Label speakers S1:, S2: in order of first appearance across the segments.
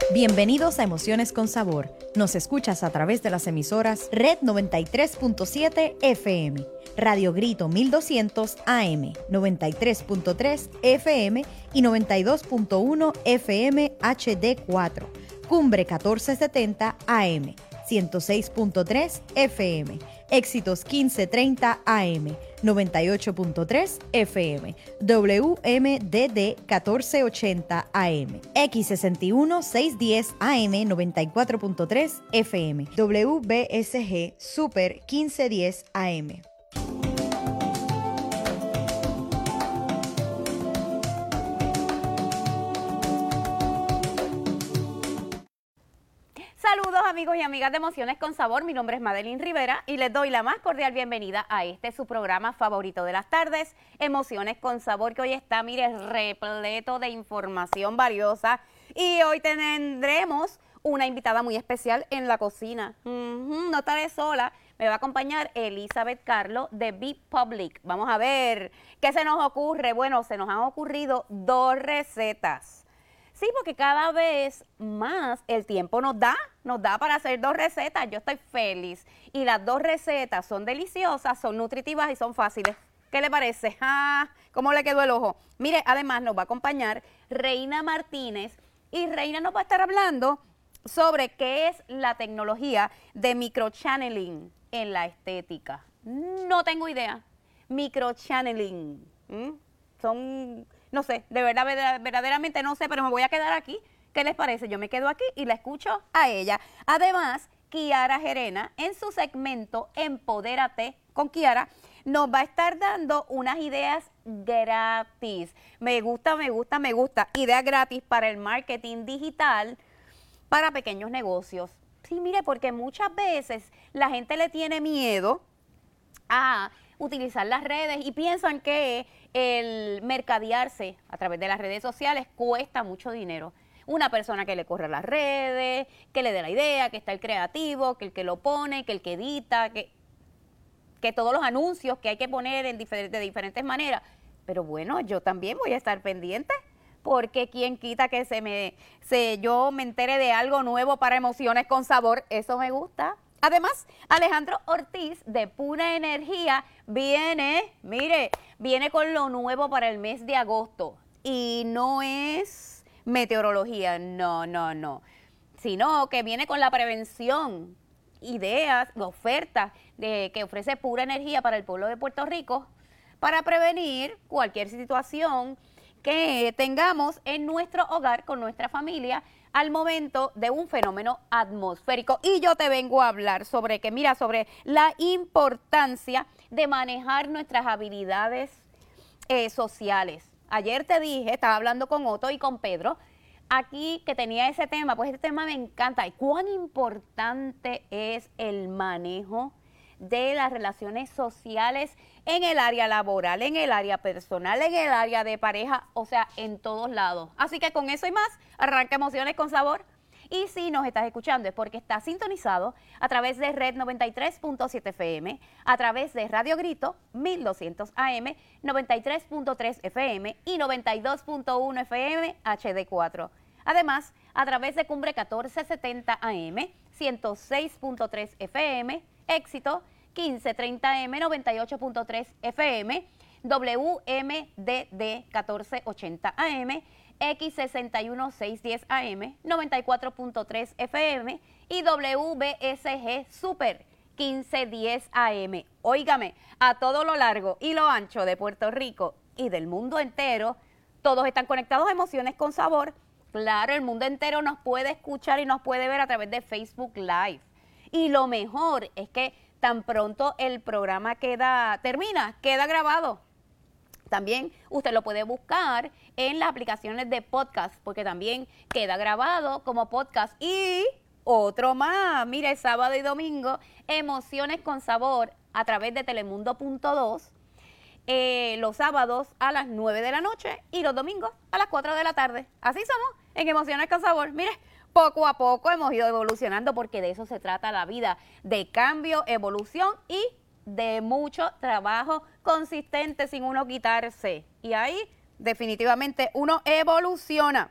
S1: Bienvenidos a Emociones con Sabor. Nos escuchas a través de las emisoras Red 93.7 FM, Radio Grito 1200 AM, 93.3 FM y 92.1 FM HD4, Cumbre 1470 AM, 106.3 FM, Éxitos 1530 AM, 98.3 FM, WMDD 1480 AM, X61 610 AM, 94.3 FM, WBSG Super 1510 AM.
S2: Saludos amigos y amigas de Emociones con Sabor, mi nombre es Madeline Rivera y les doy la más cordial bienvenida a su programa favorito de las tardes, Emociones con Sabor, que hoy está, mire, repleto de información valiosa y hoy tendremos una invitada muy especial en la cocina. No estaré sola, me va a acompañar Elizabeth Carlo de Be Public. Vamos a ver qué se nos ocurre. Bueno, se nos han ocurrido 2 recetas. Sí, porque cada vez más el tiempo nos da para hacer 2 recetas. Yo estoy feliz. Y las 2 recetas son deliciosas, son nutritivas y son fáciles. ¿Qué le parece? ¿Cómo le quedó el ojo? Mire, además nos va a acompañar Reina Martínez. Y Reina nos va a estar hablando sobre qué es la tecnología de microchanneling en la estética. No tengo idea. Microchanneling. No sé, de verdad, verdaderamente no sé, pero me voy a quedar aquí. ¿Qué les parece? Yo me quedo aquí y la escucho a ella. Además, Kiara Gerena, en su segmento Empodérate con Kiara, nos va a estar dando unas ideas gratis. Me gusta. Ideas gratis para el marketing digital para pequeños negocios. Sí, mire, porque muchas veces la gente le tiene miedo a utilizar las redes y piensan que el mercadearse a través de las redes sociales cuesta mucho dinero. Una persona que le corre las redes, que le dé la idea, que está el creativo, que el que lo pone, que el que edita, que todos los anuncios que hay que poner de diferentes maneras. Pero bueno, yo también voy a estar pendiente, porque quién quita que yo me entere de algo nuevo para Emociones con Sabor. Eso me gusta. Además, Alejandro Ortiz de Pura Energía viene con lo nuevo para el mes de agosto. Y no es meteorología, no. Sino que viene con la prevención, ideas, ofertas que ofrece Pura Energía para el pueblo de Puerto Rico para prevenir cualquier situación que tengamos en nuestro hogar con nuestra familia al momento de un fenómeno atmosférico. Y yo te vengo a hablar sobre la importancia de manejar nuestras habilidades sociales. Ayer te dije, estaba hablando con Otto y con Pedro, aquí que tenía ese tema, pues este tema me encanta. Y cuán importante es el manejo de las relaciones sociales en el área laboral, en el área personal, en el área de pareja, o sea, en todos lados. Así que con eso y más, arranca Emociones con Sabor. Y si nos estás escuchando es porque estás sintonizado a través de Red 93.7 FM, a través de Radio Grito 1200 AM, 93.3 FM y 92.1 FM HD4. Además, a través de Cumbre 1470 AM, 106.3 FM, Éxito 1530 M, 98.3 FM, WMDD 1480 AM, X61 610 AM, 94.3 FM y WBSG Super 1510 AM. Óigame, a todo lo largo y lo ancho de Puerto Rico y del mundo entero, todos están conectados a Emociones con Sabor. Claro, el mundo entero nos puede escuchar y nos puede ver a través de Facebook Live. Y lo mejor es que tan pronto el programa queda grabado. También usted lo puede buscar en las aplicaciones de podcast, porque también queda grabado como podcast. Y otro más, mire, sábado y domingo, Emociones con Sabor a través de Telemundo.2, los sábados a las 9 de la noche y los domingos a las 4 de la tarde. Así somos en Emociones con Sabor. Mire, poco a poco hemos ido evolucionando, porque de eso se trata la vida, de cambio, evolución y de mucho trabajo consistente sin uno quitarse. Y ahí definitivamente uno evoluciona.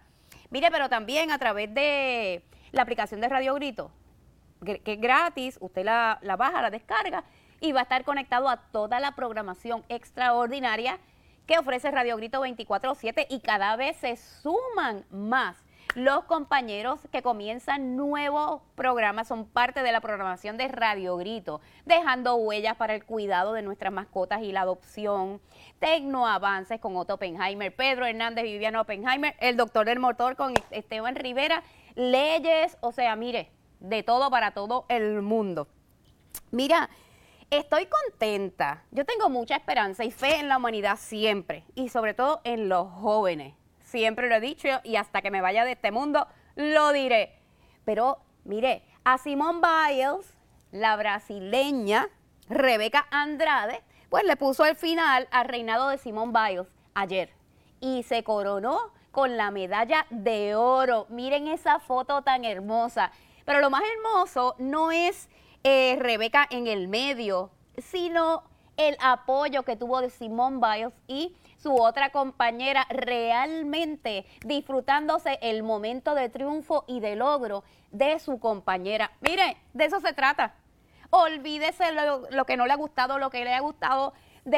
S2: Mire, pero también a través de la aplicación de Radio Grito, que es gratis, usted la baja, la descarga y va a estar conectado a toda la programación extraordinaria que ofrece Radio Grito 24/7 y cada vez se suman más los compañeros que comienzan nuevos programas, son parte de la programación de Radio Grito, dejando huellas para el cuidado de nuestras mascotas y la adopción, Tecnoavances con Otto Oppenheimer, Pedro Hernández, Viviana Oppenheimer, el doctor del motor con Esteban Rivera, leyes, o sea, mire, de todo para todo el mundo. Mira, estoy contenta, yo tengo mucha esperanza y fe en la humanidad siempre, y sobre todo en los jóvenes. Siempre lo he dicho y hasta que me vaya de este mundo lo diré. Pero mire, a Simone Biles, la brasileña Rebeca Andrade, pues le puso el final al reinado de Simone Biles ayer y se coronó con la medalla de oro. Miren esa foto tan hermosa. Pero lo más hermoso no es Rebeca en el medio, sino el apoyo que tuvo de Simone Biles y su otra compañera realmente disfrutándose el momento de triunfo y de logro de su compañera. Mire, de eso se trata. Olvídese lo que no le ha gustado, lo que le ha gustado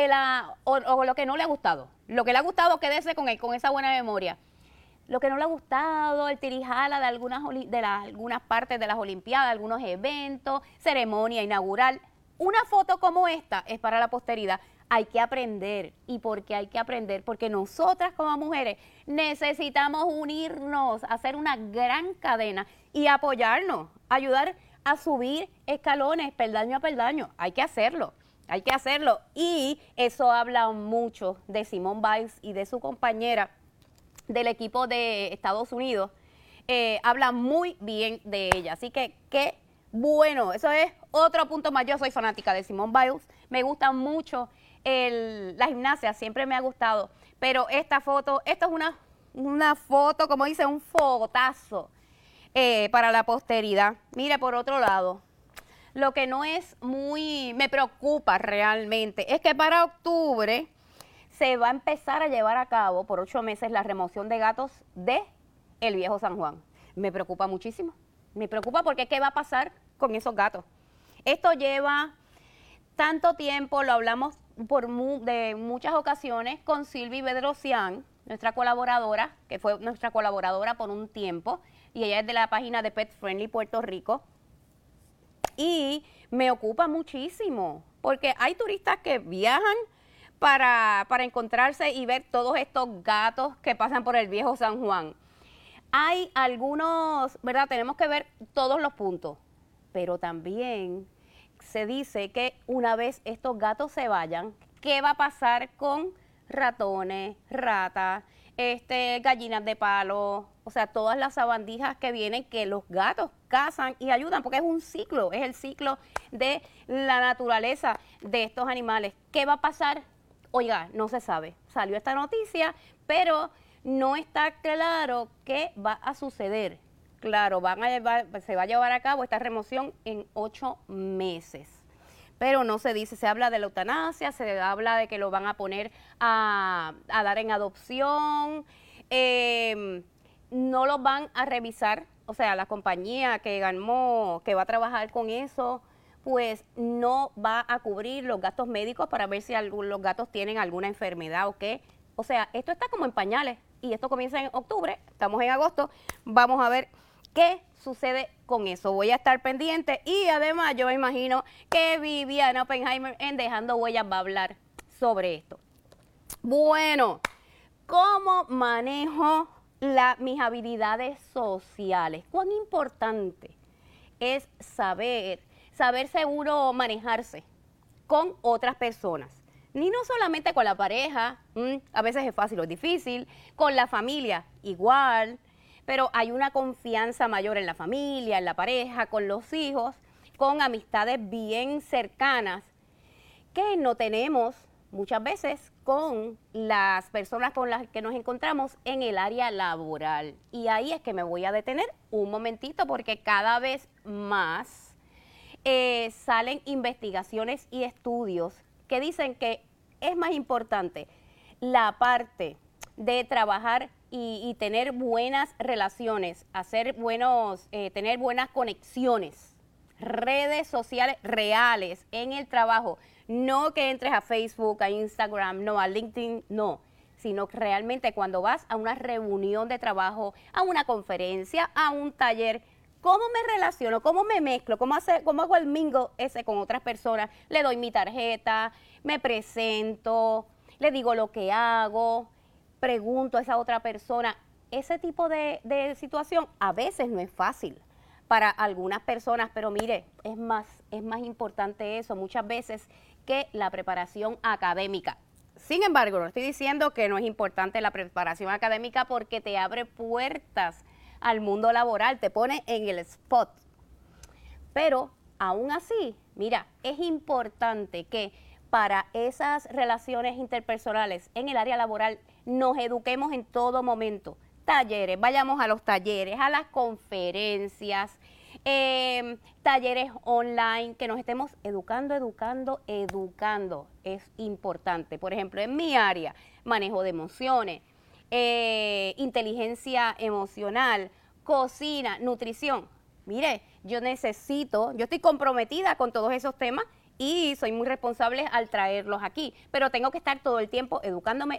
S2: o lo que no le ha gustado. Lo que le ha gustado, quédese con esa buena memoria. Lo que no le ha gustado, el tirijala de algunas partes de las Olimpiadas, algunos eventos, ceremonia inaugural. Una foto como esta es para la posteridad. Hay que aprender. ¿Y por qué hay que aprender? Porque nosotras como mujeres necesitamos unirnos, hacer una gran cadena y apoyarnos, ayudar a subir escalones, peldaño a peldaño. Hay que hacerlo, hay que hacerlo. Y eso habla mucho de Simone Biles y de su compañera del equipo de Estados Unidos. Habla muy bien de ella. Así que qué bueno, eso es otro punto más. Yo soy fanática de Simone Biles, me gusta mucho la gimnasia, siempre me ha gustado, pero esto es una foto, como dice, un fotazo para la posteridad. Mire, por otro lado, lo que no es me preocupa realmente, es que para octubre se va a empezar a llevar a cabo por 8 meses la remoción de gatos de el Viejo San Juan. Me preocupa muchísimo, me preocupa porque ¿qué va a pasar con esos gatos? Esto lleva tanto tiempo, lo hablamos de muchas ocasiones con Silvi Bedrosian, nuestra colaboradora, que fue nuestra colaboradora por un tiempo, y ella es de la página de Pet Friendly Puerto Rico. Y me ocupa muchísimo, porque hay turistas que viajan para encontrarse y ver todos estos gatos que pasan por el Viejo San Juan. Hay algunos, ¿verdad? Tenemos que ver todos los puntos, pero también se dice que una vez estos gatos se vayan, ¿qué va a pasar con ratones, ratas, gallinas de palo? O sea, todas las sabandijas que vienen, que los gatos cazan y ayudan, porque es un ciclo, es el ciclo de la naturaleza de estos animales. ¿Qué va a pasar? Oiga, no se sabe. Salió esta noticia, pero no está claro qué va a suceder. Claro, se va a llevar a cabo esta remoción en 8 meses. Pero no se dice, se habla de la eutanasia, se habla de que lo van a poner a dar en adopción, no los van a revisar, o sea, la compañía que va a trabajar con eso, pues no va a cubrir los gastos médicos para ver si los gatos tienen alguna enfermedad o qué. O sea, esto está como en pañales y esto comienza en octubre, estamos en agosto, vamos a ver qué sucede con eso. Voy a estar pendiente y además yo me imagino que Viviana Oppenheimer en Dejando Huellas va a hablar sobre esto. Bueno, ¿cómo manejo mis habilidades sociales? ¿Cuán importante es saber seguro manejarse con otras personas? Ni no solamente con la pareja, a veces es fácil o difícil, con la familia igual, pero hay una confianza mayor en la familia, en la pareja, con los hijos, con amistades bien cercanas que no tenemos muchas veces con las personas con las que nos encontramos en el área laboral. Y ahí es que me voy a detener un momentito porque cada vez más salen investigaciones y estudios que dicen que es más importante la parte de trabajar y tener buenas relaciones, tener buenas conexiones, redes sociales reales en el trabajo. No que entres a Facebook, a Instagram, no, a LinkedIn, no, sino que realmente cuando vas a una reunión de trabajo, a una conferencia, a un taller, ¿cómo me relaciono? ¿Cómo me mezclo? ¿Cómo hago el mingle ese con otras personas? Le doy mi tarjeta, me presento, le digo lo que hago, pregunto a esa otra persona. Ese tipo de situación a veces no es fácil para algunas personas, pero mire, es más importante eso muchas veces que la preparación académica. Sin embargo, no estoy diciendo que no es importante la preparación académica porque te abre puertas al mundo laboral, te pone en el spot. Pero aún así, mira, es importante que para esas relaciones interpersonales en el área laboral nos eduquemos en todo momento. Talleres, vayamos a los talleres, a las conferencias, talleres online, que nos estemos educando. Es importante. Por ejemplo, en mi área, manejo de emociones, inteligencia emocional, cocina, nutrición. Mire, yo estoy comprometida con todos esos temas y soy muy responsable al traerlos aquí, pero tengo que estar todo el tiempo educándome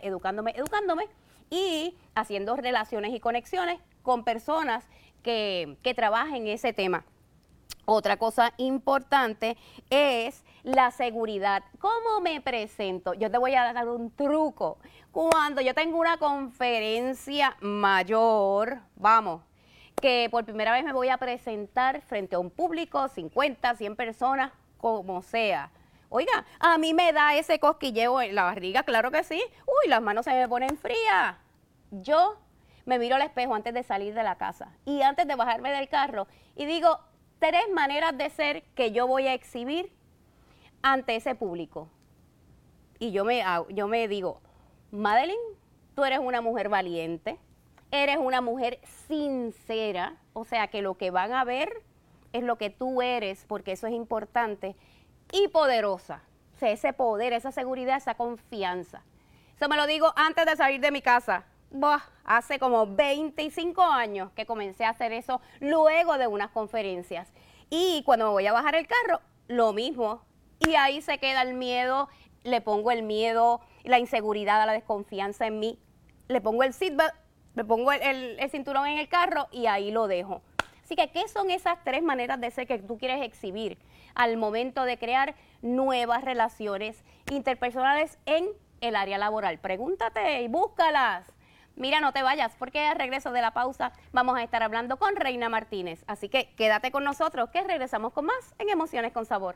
S2: y haciendo relaciones y conexiones con personas que trabajen ese tema. Otra cosa importante es la seguridad. ¿Cómo me presento? Yo te voy a dar un truco. Cuando yo tengo una conferencia mayor, que por primera vez me voy a presentar frente a un público, 50, 100 personas, como sea. Oiga, a mí me da ese cosquilleo en la barriga, claro que sí. Uy, las manos se me ponen frías. Yo me miro al espejo antes de salir de la casa y antes de bajarme del carro y digo 3 maneras de ser que yo voy a exhibir ante ese público. Y yo me digo, Madeline, tú eres una mujer valiente, eres una mujer sincera, o sea que lo que van a ver es lo que tú eres, porque eso es importante, y poderosa. O sea, ese poder, esa seguridad, esa confianza. Eso me lo digo antes de salir de mi casa. Hace como 25 años que comencé a hacer eso luego de unas conferencias. Y cuando me voy a bajar el carro, lo mismo. Y ahí se queda el miedo, le pongo el miedo, la inseguridad, la desconfianza en mí. Le pongo el seatbelt, le pongo el cinturón en el carro y ahí lo dejo. Así que, ¿qué son esas 3 maneras de ser que tú quieres exhibir al momento de crear nuevas relaciones interpersonales en el área laboral? Pregúntate y búscalas. Mira, no te vayas, porque al regreso de la pausa vamos a estar hablando con Reina Martínez. Así que quédate con nosotros, que regresamos con más en Emociones con Sabor.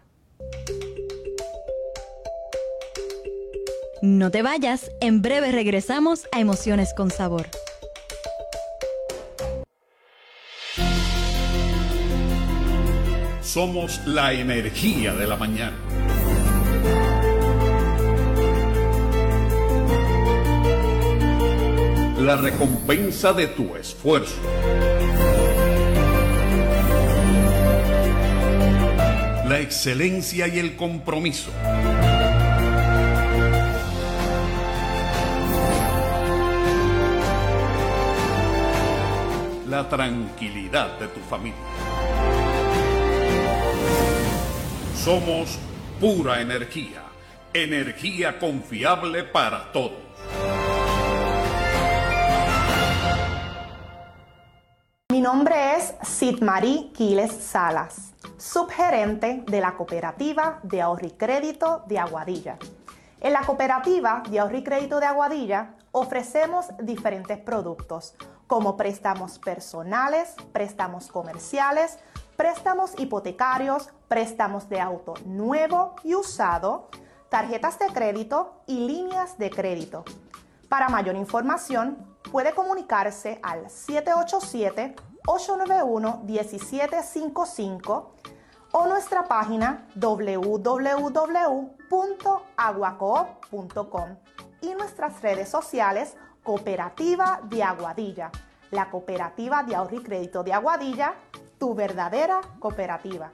S1: No te vayas, en breve regresamos a Emociones con Sabor.
S3: Somos la energía de la mañana. La recompensa de tu esfuerzo. La excelencia y el compromiso. La tranquilidad de tu familia. Somos pura energía, energía confiable para todos.
S4: Mi nombre es Sidmarí Quiles Salas, subgerente de la Cooperativa de Ahorro y Crédito de Aguadilla. En la Cooperativa de Ahorro y Crédito de Aguadilla ofrecemos diferentes productos como préstamos personales, préstamos comerciales, préstamos hipotecarios, préstamos de auto nuevo y usado, tarjetas de crédito y líneas de crédito. Para mayor información, puede comunicarse al 787-891-1755 o nuestra página www.aguacoop.com y nuestras redes sociales Cooperativa de Aguadilla, la Cooperativa de Ahorro y Crédito de Aguadilla, tu verdadera cooperativa.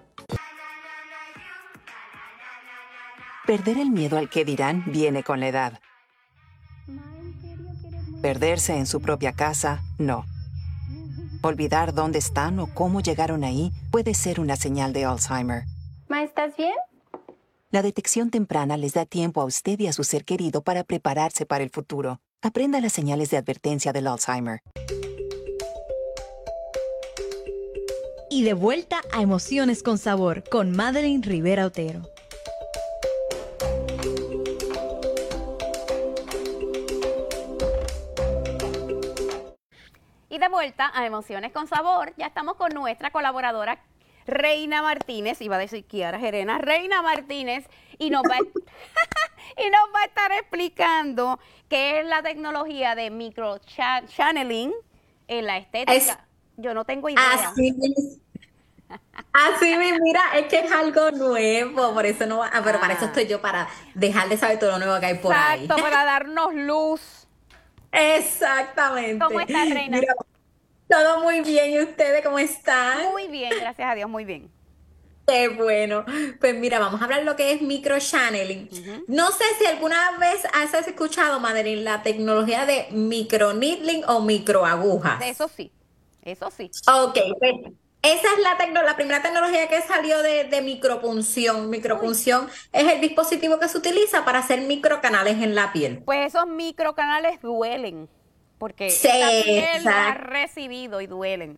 S5: Perder el miedo al que dirán viene con la edad. Perderse en su propia casa, no. Olvidar dónde están o cómo llegaron ahí puede ser una señal de Alzheimer.
S6: Ma, ¿estás bien?
S5: La detección temprana les da tiempo a usted y a su ser querido para prepararse para el futuro. Aprenda las señales de advertencia del Alzheimer.
S1: Y de vuelta a Emociones con Sabor con Madeline Rivera Otero.
S2: Y de vuelta a Emociones con Sabor, ya estamos con nuestra colaboradora Reina Martínez, iba a decir Kiara Gerena, Reina Martínez, y nos va a estar explicando qué es la tecnología de microchanneling en la estética. Yo no tengo idea.
S7: Así mira, es que es algo nuevo, por eso no, pero para eso estoy yo, para dejar de saber todo lo nuevo que hay por ahí.
S2: Exacto, para darnos luz.
S7: Exactamente.
S2: ¿Cómo estás, Reina?
S7: Mira, todo muy bien, ¿y ustedes cómo están?
S2: Muy bien, gracias a Dios, muy bien.
S7: Qué bueno. Pues mira, vamos a hablar lo que es microchanneling. No sé si alguna vez has escuchado, Madeline, la tecnología de microneedling o microagujas.
S2: Eso sí, eso sí.
S7: Ok, pues esa es la primera tecnología que salió de micropunción. Micropunción es el dispositivo que se utiliza para hacer microcanales en la piel.
S2: Pues esos microcanales duelen, porque
S7: Sí,
S2: esta piel lo ha
S7: exacto.
S2: recibido y duelen.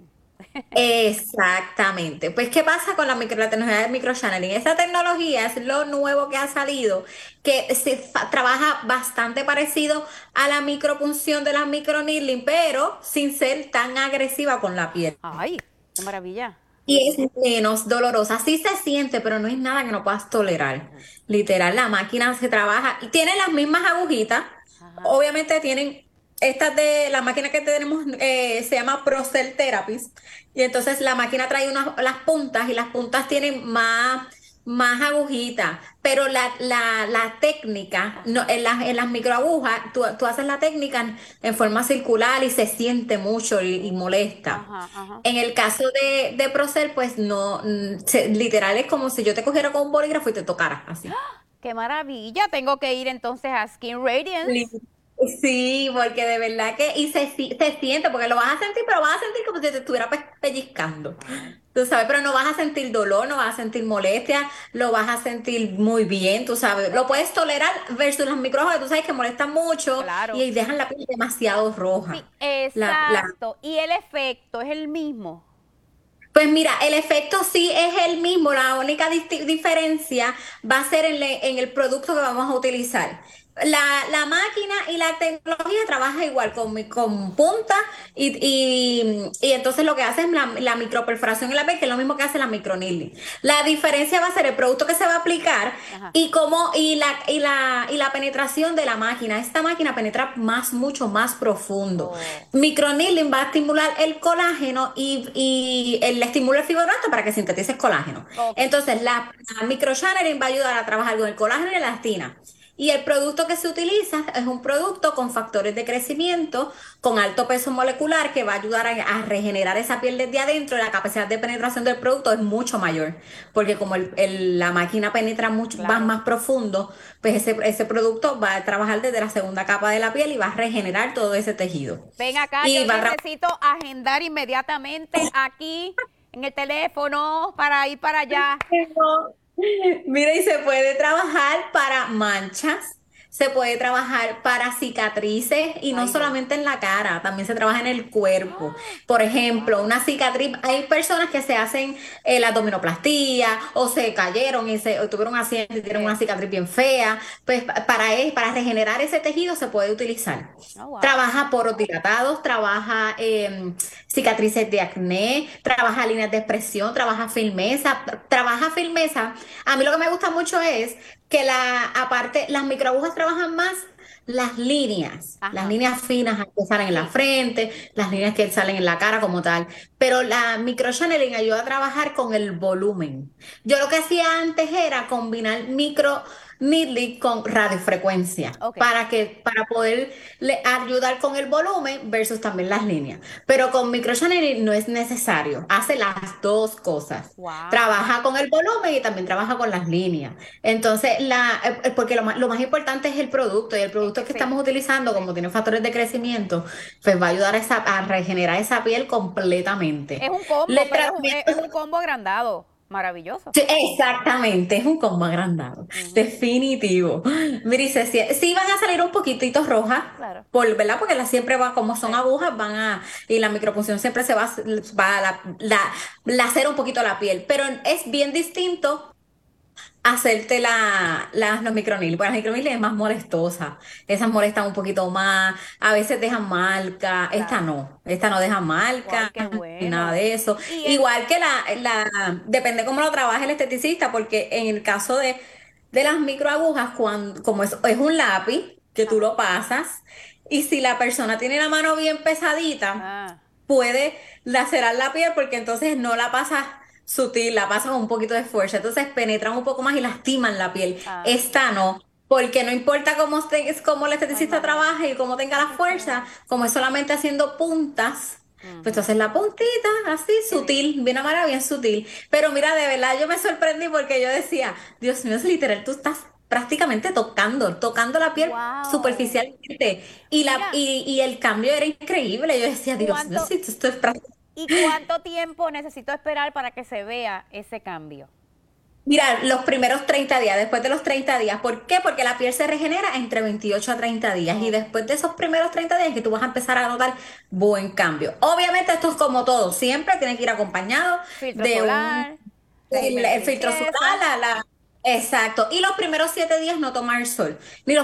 S7: Exactamente. Pues, ¿qué pasa con la tecnología de microchanneling? Esta tecnología es lo nuevo que ha salido, que trabaja bastante parecido a la micropunción de la microneedling, pero sin ser tan agresiva con la piel.
S2: Ay, qué maravilla.
S7: Y es menos dolorosa. Sí se siente, pero no es nada que no puedas tolerar. Literal, la máquina se trabaja y tiene las mismas agujitas. Obviamente tienen estas de la máquina que tenemos, se llama Procell Therapist. Y entonces la máquina trae las puntas y las puntas tienen más agujitas. Pero la técnica, no, en las microagujas, tú haces la técnica en forma circular y se siente mucho y molesta. En el caso de Procell, pues no, literal es como si yo te cogiera con un bolígrafo y te tocara así.
S2: Qué maravilla. Tengo que ir entonces a Skin Radiance.
S7: Sí, porque de verdad que, y se siente, porque lo vas a sentir, pero vas a sentir como si te estuviera pellizcando. Tú sabes, pero no vas a sentir dolor, no vas a sentir molestia, lo vas a sentir muy bien, tú sabes. Lo puedes tolerar versus las microagujas, tú sabes que molestan mucho
S2: Claro.
S7: y dejan la piel demasiado roja.
S2: Sí, exacto. Y el efecto es el mismo.
S7: Pues mira, el efecto sí es el mismo, la única diferencia va a ser en el producto que vamos a utilizar. La máquina y la tecnología trabaja igual con punta y entonces lo que hace es la microperforación en la piel, que es lo mismo que hace la microneedling. La diferencia va a ser el producto que se va a aplicar y la penetración de la máquina. Esta máquina penetra mucho más profundo. Microneedling va a estimular el colágeno y le estimula el fibroblasto para que sintetice colágeno. Entonces la microchanneling va a ayudar a trabajar con el colágeno y la elastina. Y el producto que se utiliza es un producto con factores de crecimiento, con alto peso molecular, que va a ayudar a regenerar esa piel desde adentro. La capacidad de penetración del producto es mucho mayor, porque como la máquina penetra mucho más profundo, pues ese producto va a trabajar desde la segunda capa de la piel y va a regenerar todo ese tejido.
S2: Ven acá, yo necesito agendar inmediatamente aquí en el teléfono para ir para allá.
S7: Mira, y se puede trabajar para manchas, se puede trabajar para cicatrices y no solamente en la cara, también se trabaja en el cuerpo. Por ejemplo, una cicatriz, hay personas que se hacen la abdominoplastía o se cayeron o tuvieron un accidente y tienen una cicatriz bien fea. Pues para regenerar ese tejido se puede utilizar. Trabaja poros dilatados, trabaja cicatrices de acné, trabaja líneas de expresión, trabaja firmeza. A mí lo que me gusta mucho es que aparte las microagujas trabajan más las líneas finas que salen en la frente, las líneas que salen en la cara como tal, pero la microchanneling ayuda a trabajar con el volumen. Yo lo que hacía antes era combinar needly con radiofrecuencia
S2: Ok.
S7: para poder ayudar con el volumen versus también las líneas. Pero con microchanneling no es necesario, hace las dos cosas.
S2: Wow.
S7: Trabaja con el volumen y también trabaja con las líneas. Entonces, porque lo más importante es el producto y el producto que
S2: Sí.
S7: estamos utilizando, como tiene factores de crecimiento, pues va a ayudar a regenerar esa piel completamente.
S2: Es un combo,
S7: Le
S2: pero
S7: tratamiento-
S2: es un combo agrandado. Maravilloso.
S7: Sí, exactamente, es un combo agrandado, definitivo. Mire, dice, sí van a salir un poquitito rojas,
S2: Claro.
S7: ¿verdad? Porque las siempre van, como son
S2: Sí.
S7: agujas, y la micropunción siempre se va a lacer un poquito la piel, pero es bien distinto hacerte los microneedling. Pues las microneedling es más molestosa. Esas molestan un poquito más, a veces dejan marca.
S2: Claro.
S7: Esta no deja marca,
S2: Wow, qué
S7: ni nada
S2: bueno.
S7: de eso.
S2: Y
S7: Igual que depende cómo lo trabaje el esteticista, porque en el caso de las microagujas, como es un lápiz que tú lo pasas, y si la persona tiene la mano bien pesadita,
S2: Ah,
S7: puede lacerar la piel porque entonces no la pasas sutil, la pasas con un poquito de fuerza, entonces penetran un poco más y lastiman la piel.
S2: Ah.
S7: Esta no, porque no importa cómo el esteticista
S2: Ay, madre.
S7: trabaje y cómo tenga la fuerza, como es solamente haciendo puntas. Pues tú haces la puntita así, sutil, bien amarrada, bien sutil. Pero mira, de verdad yo me sorprendí porque yo decía, Dios mío, es literal, tú estás prácticamente tocando la piel
S2: Wow.
S7: superficialmente.
S2: Mira.
S7: Y el cambio era increíble. Yo decía, Dios mío,
S2: ¿Cuánto-
S7: si esto es prácticamente.
S2: ¿Y cuánto tiempo necesito esperar para que se vea ese cambio?
S7: Mira, los primeros 30 días, después de los 30 días, ¿por qué? Porque la piel se regenera entre 28 a 30 días y después de esos primeros 30 días que tú vas a empezar a notar buen cambio. Obviamente esto es como todo, siempre tiene que ir acompañado
S2: Filtro
S7: de
S2: solar,
S7: el filtro
S2: limpieza.
S7: solar, exacto. Y los primeros 7 días no tomar sol,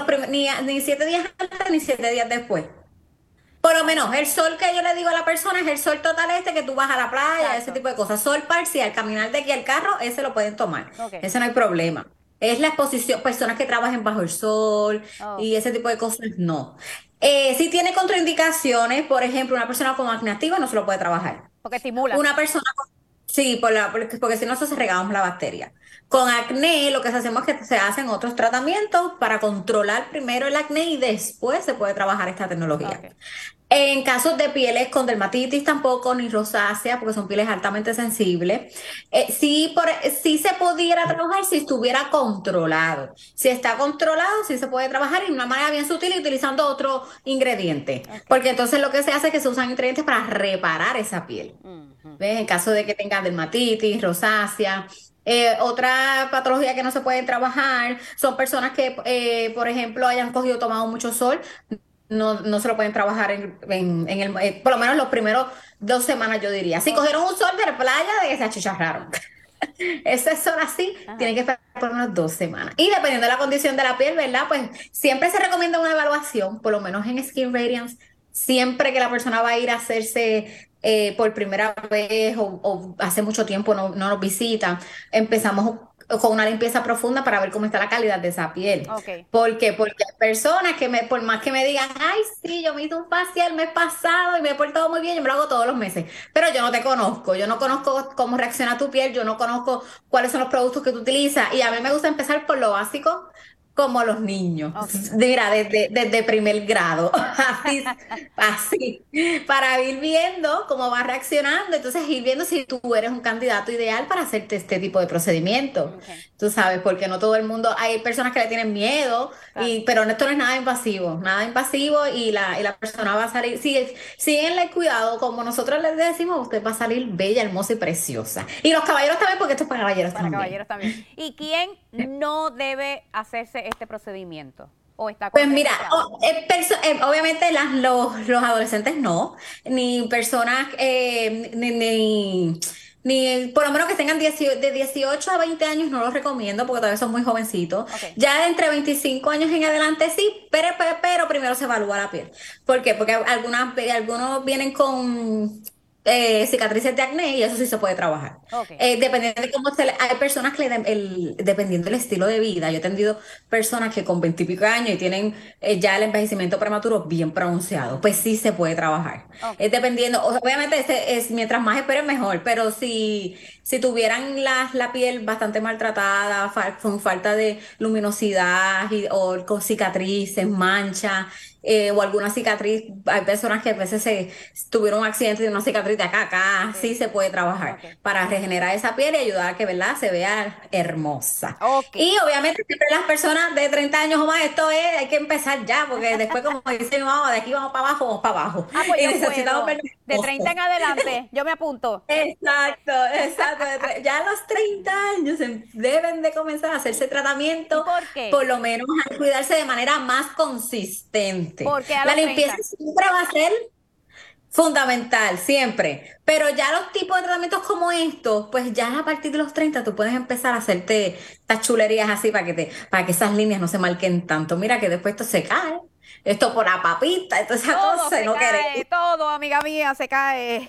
S7: ni 7 días antes ni 7 días después. Por lo menos el sol que yo le digo a la persona es el sol total que tú vas a la playa,
S2: Exacto.
S7: ese tipo de cosas. Sol parcial, caminar de aquí al carro, ese lo pueden tomar.
S2: Ok.
S7: Ese no hay problema. Es la exposición, personas que trabajen bajo el sol
S2: Oh.
S7: y ese tipo de cosas, no. Si tiene contraindicaciones, por ejemplo, una persona con acné activa no se lo puede trabajar.
S2: Porque estimula.
S7: Una persona sí, porque si no se regamos la bacteria. Con acné, lo que se hacemos es que se hacen otros tratamientos para controlar primero el acné y después se puede trabajar esta tecnología.
S2: Ok.
S7: En casos de pieles con dermatitis tampoco, ni rosácea, porque son pieles altamente sensibles. Sí se pudiera trabajar si estuviera controlado. Si está controlado, sí se puede trabajar de una manera bien sutil y utilizando otro ingrediente.
S2: Ok.
S7: Porque entonces lo que se hace es que se usan ingredientes para reparar esa piel.
S2: Ujú.
S7: ¿Ves? En caso de que tengan dermatitis, rosácea. Otra patología que no se puede trabajar son personas que, por ejemplo, hayan tomado mucho sol. No se lo pueden trabajar por lo menos los primeros 2 semanas, yo diría. Si cogieron un sol de playa, de que se achicharraron. Ese sol así,
S2: Ajá.
S7: tienen que esperar por lo menos 2 semanas. Y dependiendo de la condición de la piel, ¿verdad? Pues siempre se recomienda una evaluación, por lo menos en Skin Radiance, siempre que la persona va a ir a hacerse por primera vez o hace mucho tiempo no nos visita, empezamos con una limpieza profunda para ver cómo está la calidad de esa piel.
S2: Ok.
S7: ¿Por qué? Porque hay personas por más que me digan, ay, sí, yo me hice un facial el mes pasado y me he portado muy bien, yo me lo hago todos los meses, pero yo no te conozco, yo no conozco cómo reacciona tu piel, yo no conozco cuáles son los productos que tú utilizas y a mí me gusta empezar por lo básico, como los niños.
S2: Ok.
S7: Mira, desde primer grado, así, para ir viendo cómo va reaccionando, entonces ir viendo si tú eres un candidato ideal para hacerte este tipo de procedimiento.
S2: Ok.
S7: Tú sabes, porque no todo el mundo, hay personas que le tienen miedo, pero esto no es nada invasivo y la persona va a salir, síguenle el cuidado, como nosotros les decimos, usted va a salir bella, hermosa y preciosa. Y los caballeros también, porque esto es para caballeros
S2: Para
S7: también.
S2: caballeros también. ¿Y quién no debe hacerse este procedimiento? ¿O está
S7: Pues mira,
S2: contraindicado?
S7: obviamente los adolescentes no, ni personas, ni por lo menos que tengan de 18 a 20 años no los recomiendo porque todavía son muy jovencitos.
S2: Ok.
S7: Ya de entre 25 años en adelante sí, pero primero se evalúa la piel. ¿Por qué? Porque algunos vienen con cicatrices de acné y eso sí se puede trabajar.
S2: Ok.
S7: Dependiendo de cómo hay personas que dependiendo del estilo de vida, yo he atendido personas que con 20 y pico de años y tienen ya el envejecimiento prematuro bien pronunciado, pues sí se puede trabajar.
S2: Ok.
S7: Dependiendo, obviamente mientras más esperen mejor, pero si tuvieran la piel bastante maltratada, con falta de luminosidad o con cicatrices, manchas, o alguna cicatriz, hay personas que a veces tuvieron un accidente de una cicatriz de acá a acá, sí se puede trabajar
S2: Ok.
S7: para regenerar esa piel y ayudar a que, ¿verdad?, se vea hermosa.
S2: Ok.
S7: Y obviamente siempre las personas de 30 años o más, hay que empezar ya, porque después, como dice mi mamá, de aquí vamos para abajo, vamos para abajo.
S2: Ah, pues
S7: Y
S2: yo
S7: necesitamos
S2: puedo.
S7: vernos
S2: De 30 en
S7: hermosos.
S2: adelante, yo me apunto.
S7: Exacto, exacto. Ya a los 30 años deben de comenzar a hacerse
S2: ¿Y
S7: tratamiento,
S2: por qué?
S7: por lo menos a cuidarse de manera más consistente.
S2: Porque a
S7: La
S2: los
S7: limpieza
S2: 30.
S7: siempre va a ser fundamental, siempre. Pero ya los tipos de tratamientos como estos, pues ya a partir de los 30 tú puedes empezar a hacerte estas chulerías así para que esas líneas no se marquen tanto. Mira que después esto se cae, esto por la papita, esto esa
S2: Todo
S7: cosa,
S2: se
S7: no queremos.
S2: cae, todo, amiga mía, se cae.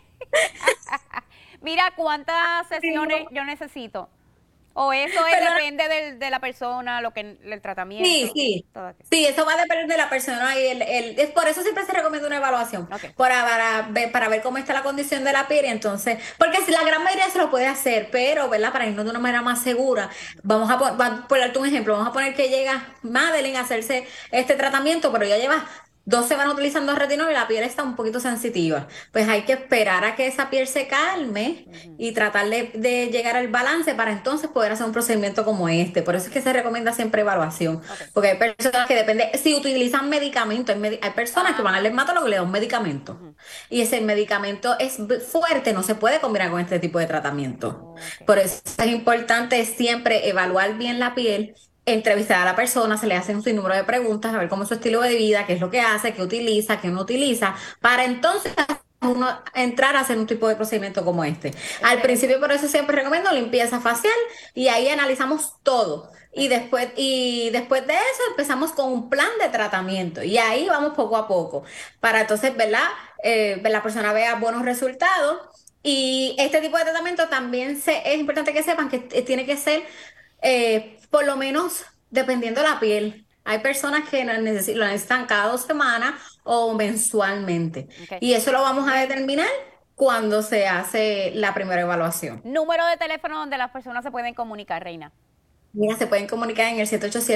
S2: Mira, ¿cuántas sesiones yo necesito? O eso
S7: Perdona.
S2: depende de la persona, el tratamiento.
S7: Sí, sí.
S2: Todo aquello.
S7: Sí, eso va a depender de la persona y es por eso siempre se recomienda una evaluación,
S2: Ok.
S7: para ver cómo está la condición de la piel y entonces, porque si la gran mayoría se lo puede hacer, pero, ¿verdad? Para irnos de una manera más segura, por darte un ejemplo, vamos a poner que llega Madeline a hacerse este tratamiento, pero ya lleva 2 semanas utilizando retinol y la piel está un poquito sensitiva. Pues hay que esperar a que esa piel se calme y tratar de llegar al balance para entonces poder hacer un procedimiento como este. Por eso es que se recomienda siempre evaluación. Porque hay personas que depende, si utilizan medicamentos, hay personas que van al dermatólogo y le dan un medicamento. Y ese medicamento es fuerte, no se puede combinar con este tipo de tratamiento.
S2: Ok.
S7: Por eso es importante siempre evaluar bien la piel, entrevistar a la persona, se le hacen un sinnúmero de preguntas, a ver cómo es su estilo de vida, qué es lo que hace, qué utiliza, qué no utiliza, para entonces uno entrar a hacer un tipo de procedimiento como este. Al principio, por eso siempre recomiendo limpieza facial y ahí analizamos todo. Y después de eso empezamos con un plan de tratamiento y ahí vamos poco a poco para entonces, ¿verdad? La persona vea buenos resultados. Y este tipo de tratamiento también es importante que sepan que tiene que ser por lo menos dependiendo de la piel. Hay personas que lo necesitan cada 2 semanas o mensualmente.
S2: Ok.
S7: Y eso lo vamos a determinar cuando se hace la primera evaluación.
S2: Número de teléfono donde las personas se pueden comunicar, Reina.
S7: Mira, se pueden comunicar en el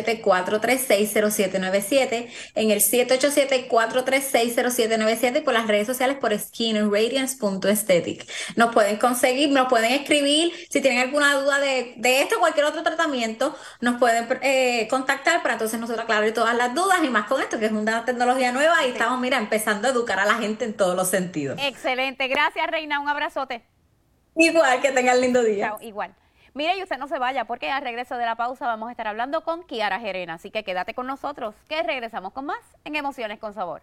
S7: 787-436-0797, en el 787-436-0797 y por las redes sociales por skinradiance.aesthetic. Nos pueden conseguir, nos pueden escribir, si tienen alguna duda de esto o cualquier otro tratamiento, nos pueden contactar para entonces nosotros aclarar todas las dudas y más con esto, que es una tecnología nueva y estamos, mira, empezando a educar a la gente en todos los sentidos.
S2: Excelente. Gracias, Reina. Un abrazote.
S7: Igual, que tengan lindo día.
S2: Chao, igual. Mire, y usted no se vaya porque al regreso de la pausa vamos a estar hablando con Kiara Gerena. Así que quédate con nosotros, que regresamos con más en Emociones con Sabor.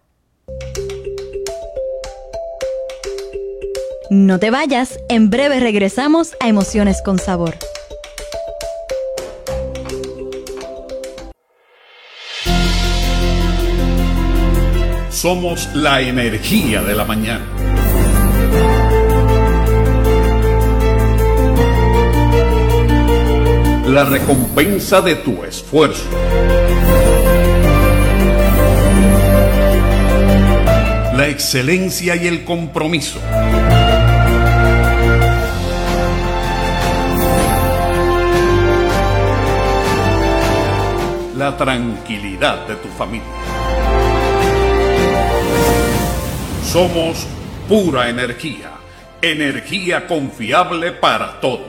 S1: No te vayas, en breve regresamos a Emociones con Sabor.
S3: Somos la energía de la mañana. La recompensa de tu esfuerzo. La excelencia y el compromiso. La tranquilidad de tu familia. Somos pura energía, energía confiable para todos.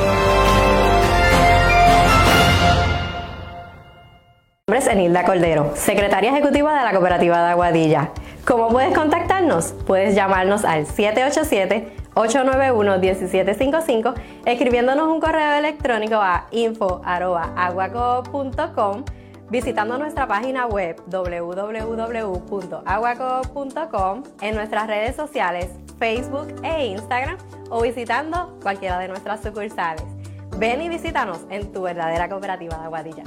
S6: Mi nombre es Enilda Cordero, secretaria ejecutiva de la Cooperativa de Aguadilla. ¿Cómo puedes contactarnos? Puedes llamarnos al 787-891-1755, escribiéndonos un correo electrónico a info@aguacoop.com, visitando nuestra página web www.aguacoop.com, en nuestras redes sociales Facebook e Instagram o visitando cualquiera de nuestras sucursales. Ven y visítanos en tu verdadera Cooperativa de Aguadilla.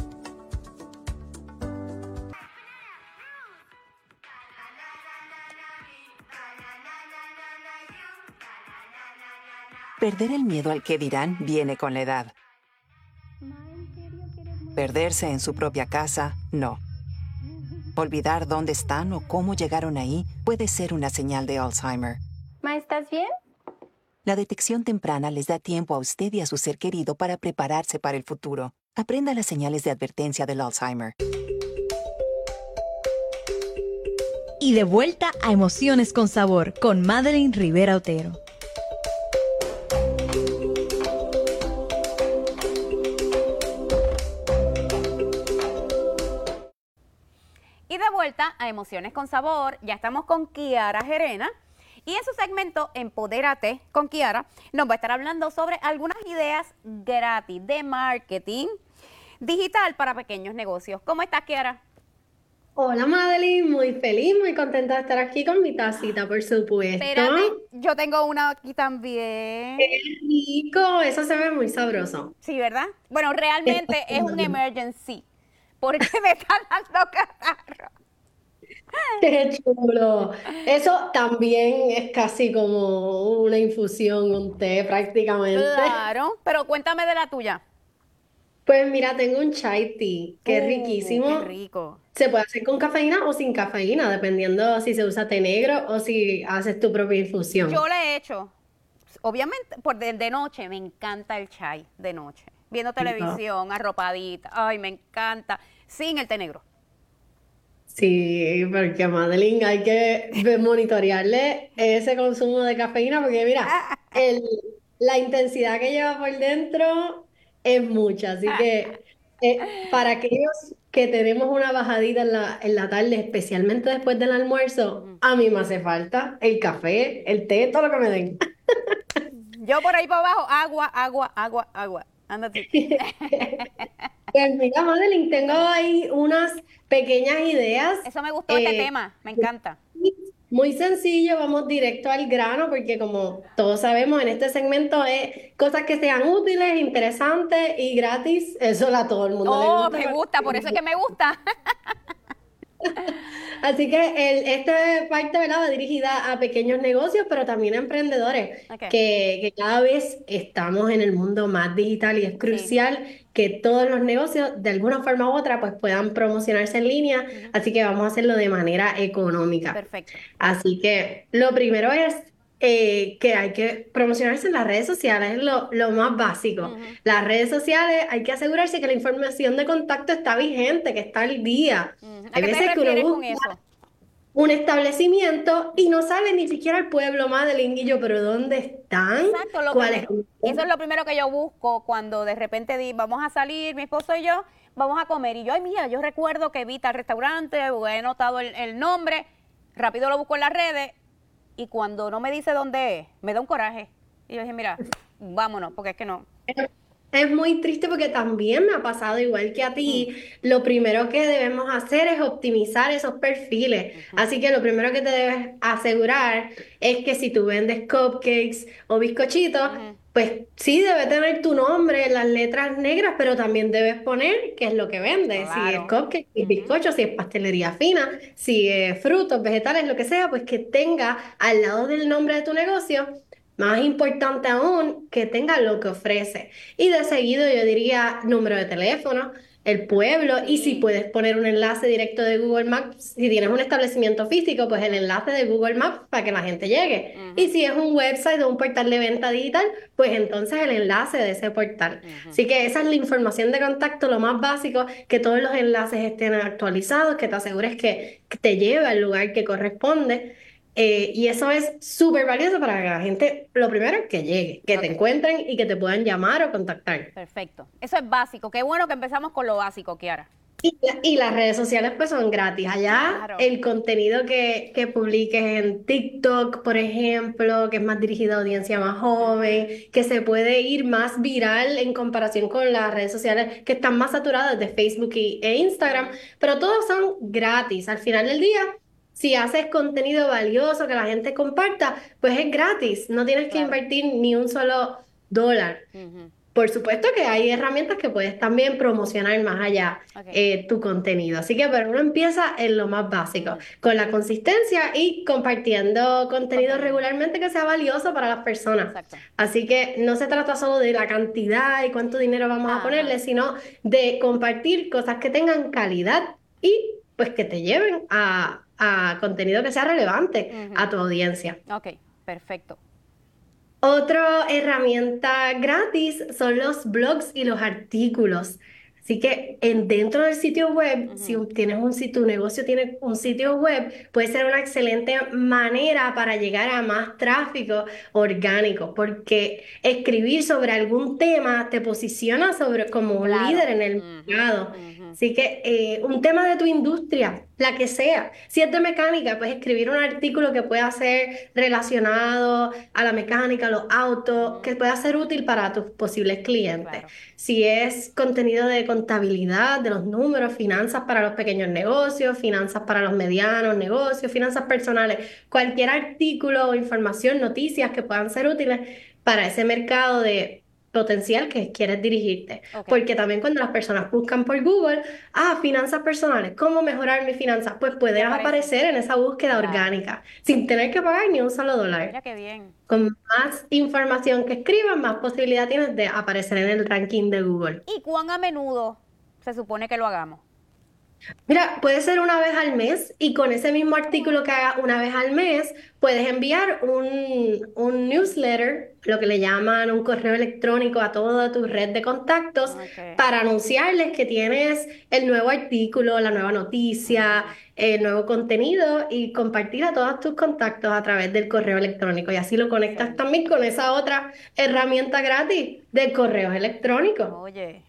S5: Perder el miedo al que dirán viene con la edad. Perderse en su propia casa, no. Olvidar dónde están o cómo llegaron ahí puede ser una señal de Alzheimer.
S7: Ma, ¿estás bien?
S5: La detección temprana les da tiempo a usted y a su ser querido para prepararse para el futuro. Aprenda las señales de advertencia del Alzheimer.
S1: Y de vuelta a Emociones con Sabor con Madeline Rivera Otero.
S2: Y de vuelta a Emociones con Sabor, ya estamos con Kiara Gerena. Y en su segmento Empodérate con Kiara, nos va a estar hablando sobre algunas ideas gratis de marketing digital para pequeños negocios. ¿Cómo estás, Kiara?
S8: Hola Madeline, muy feliz, muy contenta de estar aquí con mi tacita, por supuesto.
S2: Espérate, yo tengo una aquí también.
S8: ¡Qué rico! Eso se ve muy sabroso.
S2: Sí, ¿verdad? Bueno, realmente es un emergency, porque me están dando catarro.
S8: ¡Qué chulo! Eso también es casi como una infusión, un té prácticamente.
S2: Claro, pero cuéntame de la tuya.
S8: Pues mira, tengo un chai tea, que es riquísimo.
S2: Qué rico.
S8: Se puede hacer con cafeína o sin cafeína, dependiendo si se usa té negro o si haces tu propia infusión.
S2: Yo le he hecho, obviamente, de noche, me encanta el chai de noche. Viendo televisión, arropadita, ay, me encanta, sin el té negro.
S8: Sí, porque a Madeline hay que monitorearle ese consumo de cafeína, porque mira, la intensidad que lleva por dentro es mucha, así que para aquellos que tenemos una bajadita en la tarde, especialmente después del almuerzo, a mí me hace falta el café, el té, todo lo que me den.
S2: Yo por ahí para abajo, agua, agua, agua, agua. Ándate.
S8: Pues mira, Madeline, tengo ahí unas pequeñas ideas.
S2: Eso me gustó este tema, me encanta.
S8: Muy sencillo, vamos directo al grano, porque como todos sabemos, en este segmento es cosas que sean útiles, interesantes y gratis. Eso a todo el mundo le
S2: Oh,
S8: gusta.
S2: me gusta, por eso es que me gusta.
S8: Así que esta parte, ¿verdad?, va dirigida a pequeños negocios, pero también a emprendedores,
S2: Ok.
S8: que cada vez estamos en el mundo más digital y es crucial que todos los negocios, de alguna forma u otra, pues puedan promocionarse en línea, así que vamos a hacerlo de manera económica.
S2: Perfecto.
S8: Así que lo primero es que hay que promocionarse en las redes sociales, es lo más básico. Las redes sociales hay que asegurarse que la información de contacto está vigente, que está al día.
S2: ¿A qué te refieres con eso?
S8: Un establecimiento y no sabe ni siquiera el pueblo, Madeline, y yo, pero ¿dónde están?
S2: Exacto,
S8: ¿Cuál es?
S2: eso es lo primero que yo busco cuando de repente vamos a salir, mi esposo y yo, vamos a comer. Y yo, ay, mira, yo recuerdo que vi tal restaurante, o he notado el nombre, rápido lo busco en las redes, y cuando no me dice dónde es, me da un coraje. Y yo dije, mira, vámonos, porque es que no.
S8: Es muy triste porque también me ha pasado igual que a ti. Lo primero que debemos hacer es optimizar esos perfiles. Así que lo primero que te debes asegurar es que si tú vendes cupcakes o bizcochitos, pues sí debe tener tu nombre en las letras negras, pero también debes poner qué es lo que vendes. Si es cupcake, si es bizcocho, si es pastelería fina, si es frutos, vegetales, lo que sea, pues que tenga al lado del nombre de tu negocio. Más importante aún, que tenga lo que ofrece. Y de seguido yo diría número de teléfono, el pueblo, y si puedes poner un enlace directo de Google Maps, si tienes un establecimiento físico, pues el enlace de Google Maps para que la gente llegue. Y si es un website o un portal de venta digital, pues entonces el enlace de ese portal. Así que esa es la información de contacto, lo más básico, que todos los enlaces estén actualizados, que te asegures que te lleve al lugar que corresponde. Y eso es súper valioso para que la gente, lo primero es que llegue, que te encuentren y que te puedan llamar o contactar.
S2: Perfecto. Eso es básico. Qué bueno que empezamos con lo básico, Kiara.
S8: Y las redes sociales pues son gratis. Allá el contenido que publiques en TikTok, por ejemplo, que es más dirigido a audiencia más joven, que se puede ir más viral en comparación con las redes sociales que están más saturadas de Facebook e Instagram, pero todos son gratis. Al final del día, si haces contenido valioso que la gente comparta, pues es gratis. No tienes que invertir ni un solo dólar. por supuesto que hay herramientas que puedes también promocionar más allá tu contenido. Así que, pero uno empieza en lo más básico, con la consistencia y compartiendo contenido regularmente que sea valioso para las personas.
S2: Exacto.
S8: Así que no se trata solo de la cantidad y cuánto dinero vamos a ponerle, sino de compartir cosas que tengan calidad y pues que te lleven a contenido que sea relevante a tu audiencia.
S2: Ok, perfecto.
S8: Otra herramienta gratis son los blogs y los artículos. Así que dentro del sitio web, si tu negocio tiene un sitio web, puede ser una excelente manera para llegar a más tráfico orgánico, porque escribir sobre algún tema te posiciona como un líder en el mercado. Así que un tema de tu industria, la que sea, si es de mecánica, puedes escribir un artículo que pueda ser relacionado a la mecánica, a los autos, que pueda ser útil para tus posibles clientes.
S2: Claro.
S8: Si es contenido de contabilidad, de los números, finanzas para los pequeños negocios, finanzas para los medianos negocios, finanzas personales, cualquier artículo o información, noticias que puedan ser útiles para ese mercado de potencial que quieres dirigirte. Porque también cuando las personas buscan por Google, finanzas personales, ¿cómo mejorar mis finanzas? Pues puedes aparecer en esa búsqueda orgánica, sin tener que pagar ni un solo dólar.
S2: Mira qué bien.
S8: Con más información que escribas, más posibilidad tienes de aparecer en el ranking de Google.
S2: ¿Y cuán a menudo se supone que lo hagamos?
S8: Mira, puede ser una vez al mes y con ese mismo artículo que hagas una vez al mes, puedes enviar un newsletter, lo que le llaman un correo electrónico a toda tu red de contactos para anunciarles que tienes el nuevo artículo, la nueva noticia, el nuevo contenido y compartir a todos tus contactos a través del correo electrónico. Y así lo conectas también con esa otra herramienta gratis de correos electrónicos.
S2: Oye.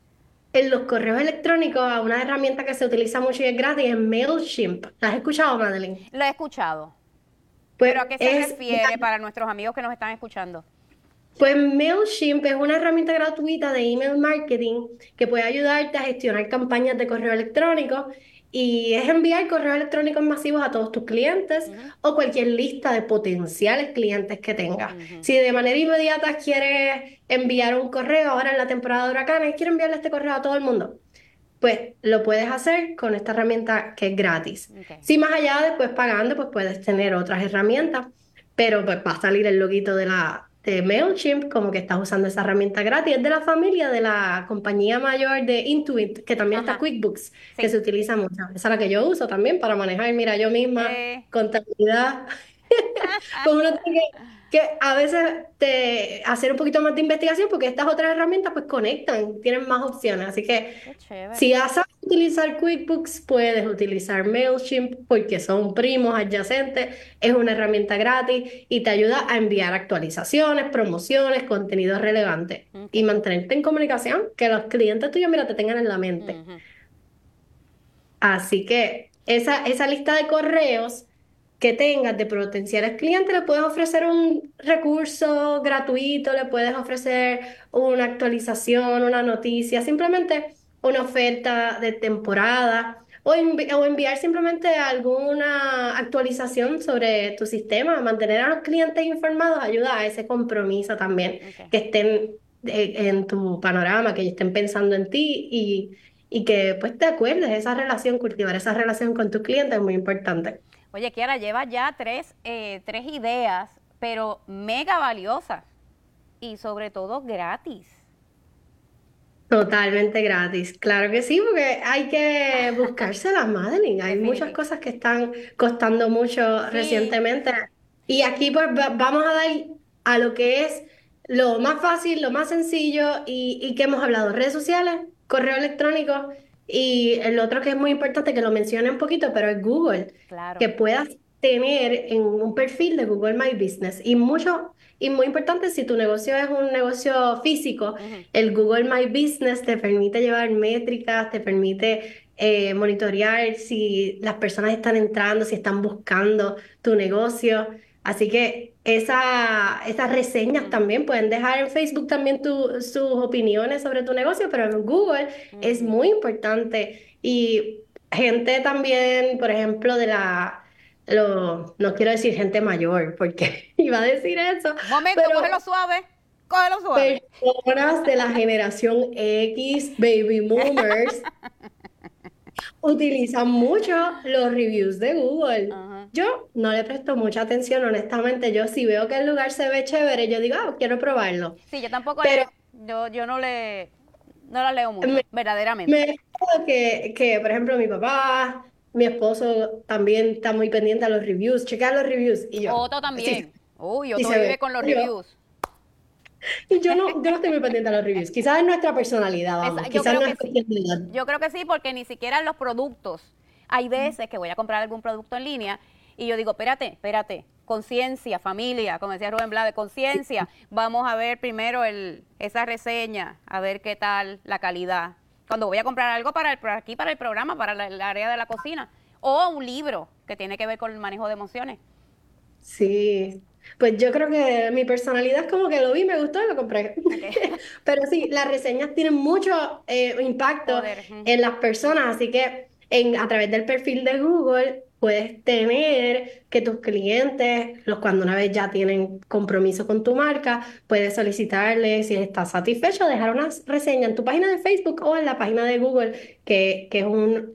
S8: En los correos electrónicos, una herramienta que se utiliza mucho y es gratis es MailChimp. ¿La has escuchado, Madeline?
S2: Lo he escuchado.
S8: Pues
S2: ¿Pero a qué se refiere para nuestros amigos que nos están escuchando?
S8: Pues MailChimp es una herramienta gratuita de email marketing que puede ayudarte a gestionar campañas de correo electrónico y es enviar correos electrónicos masivos a todos tus clientes o cualquier lista de potenciales clientes que tengas. Si de manera inmediata quieres enviar un correo ahora en la temporada de huracanes, quieres enviarle este correo a todo el mundo, pues lo puedes hacer con esta herramienta que es gratis. Si más allá después pagando, pues puedes tener otras herramientas, pero pues va a salir el loguito de MailChimp como que estás usando esa herramienta gratis. Es de la familia de la compañía mayor de Intuit, que también está QuickBooks, que se utiliza mucho. Esa es la que yo uso también para manejar, mira, yo misma, contabilidad. Pues uno tiene que a veces hacer un poquito más de investigación porque estas otras herramientas pues conectan, tienen más opciones. Así que si ya sabes utilizar QuickBooks, puedes utilizar MailChimp porque son primos adyacentes, es una herramienta gratis y te ayuda a enviar actualizaciones, promociones, contenido relevante y mantenerte en comunicación, que los clientes tuyos, mira, te tengan en la mente. Así que esa lista de correos que tengas de potenciales clientes, le puedes ofrecer un recurso gratuito, le puedes ofrecer una actualización, una noticia, simplemente una oferta de temporada o enviar simplemente alguna actualización sobre tu sistema. Mantener a los clientes informados ayuda a ese compromiso también, que estén en tu panorama, que estén pensando en ti y que pues te acuerdes de esa relación, cultivar esa relación con tus clientes es muy importante.
S2: Oye, Kiara, lleva ya tres ideas, pero mega valiosas y sobre todo gratis.
S8: Totalmente gratis, claro que sí, porque hay que buscárselas, Madeline. Hay muchas cosas que están costando mucho recientemente. Y aquí pues vamos a dar a lo que es lo más fácil, lo más sencillo y que hemos hablado, redes sociales, correo electrónico. Y el otro que es muy importante, que lo mencioné un poquito, pero es Google, que puedas tener en un perfil de Google My Business. Y muy importante, si tu negocio es un negocio físico, el Google My Business te permite llevar métricas, te permite monitorear si las personas están entrando, si están buscando tu negocio. Así que esas reseñas también pueden dejar en Facebook también sus opiniones sobre tu negocio, pero en Google es muy importante. Y gente también, por ejemplo, no quiero decir gente mayor, porque iba a decir eso.
S2: Momento, cógelo suave. Cógelo suave.
S8: Personas de la generación X, baby boomers, utilizan mucho los reviews de Google. Yo no le presto mucha atención, honestamente. Yo si veo que el lugar se ve chévere, yo digo, quiero probarlo.
S2: Sí, yo tampoco
S8: Pero
S2: yo no la leo mucho, verdaderamente.
S8: me acuerdo que, por ejemplo, mi papá, mi esposo también está muy pendiente a los reviews, checar los reviews. Y yo,
S2: Otto también. Uy, Otto
S8: sí se
S2: vive
S8: ve.
S2: con los reviews.
S8: Y yo no estoy muy pendiente a los reviews. Quizás es nuestra personalidad, vamos.
S2: Yo
S8: Quizás
S2: creo
S8: no
S2: que
S8: es cuestión de edad.
S2: Yo creo que sí, porque ni siquiera los productos. Hay veces que voy a comprar algún producto en línea y yo digo, espérate, conciencia, familia, como decía Rubén Blades, conciencia. Vamos a ver primero esa reseña, a ver qué tal la calidad. Cuando voy a comprar algo para el programa, para el área de la cocina, o un libro que tiene que ver con el manejo de emociones.
S8: Sí, pues yo creo que mi personalidad es como que lo vi, me gustó y lo compré. Pero sí, las reseñas tienen mucho impacto
S2: Poder.
S8: en las personas, así que a través del perfil de Google puedes tener que tus clientes, cuando una vez ya tienen compromiso con tu marca, puedes solicitarles, si estás satisfecho, dejar una reseña en tu página de Facebook o en la página de Google, que es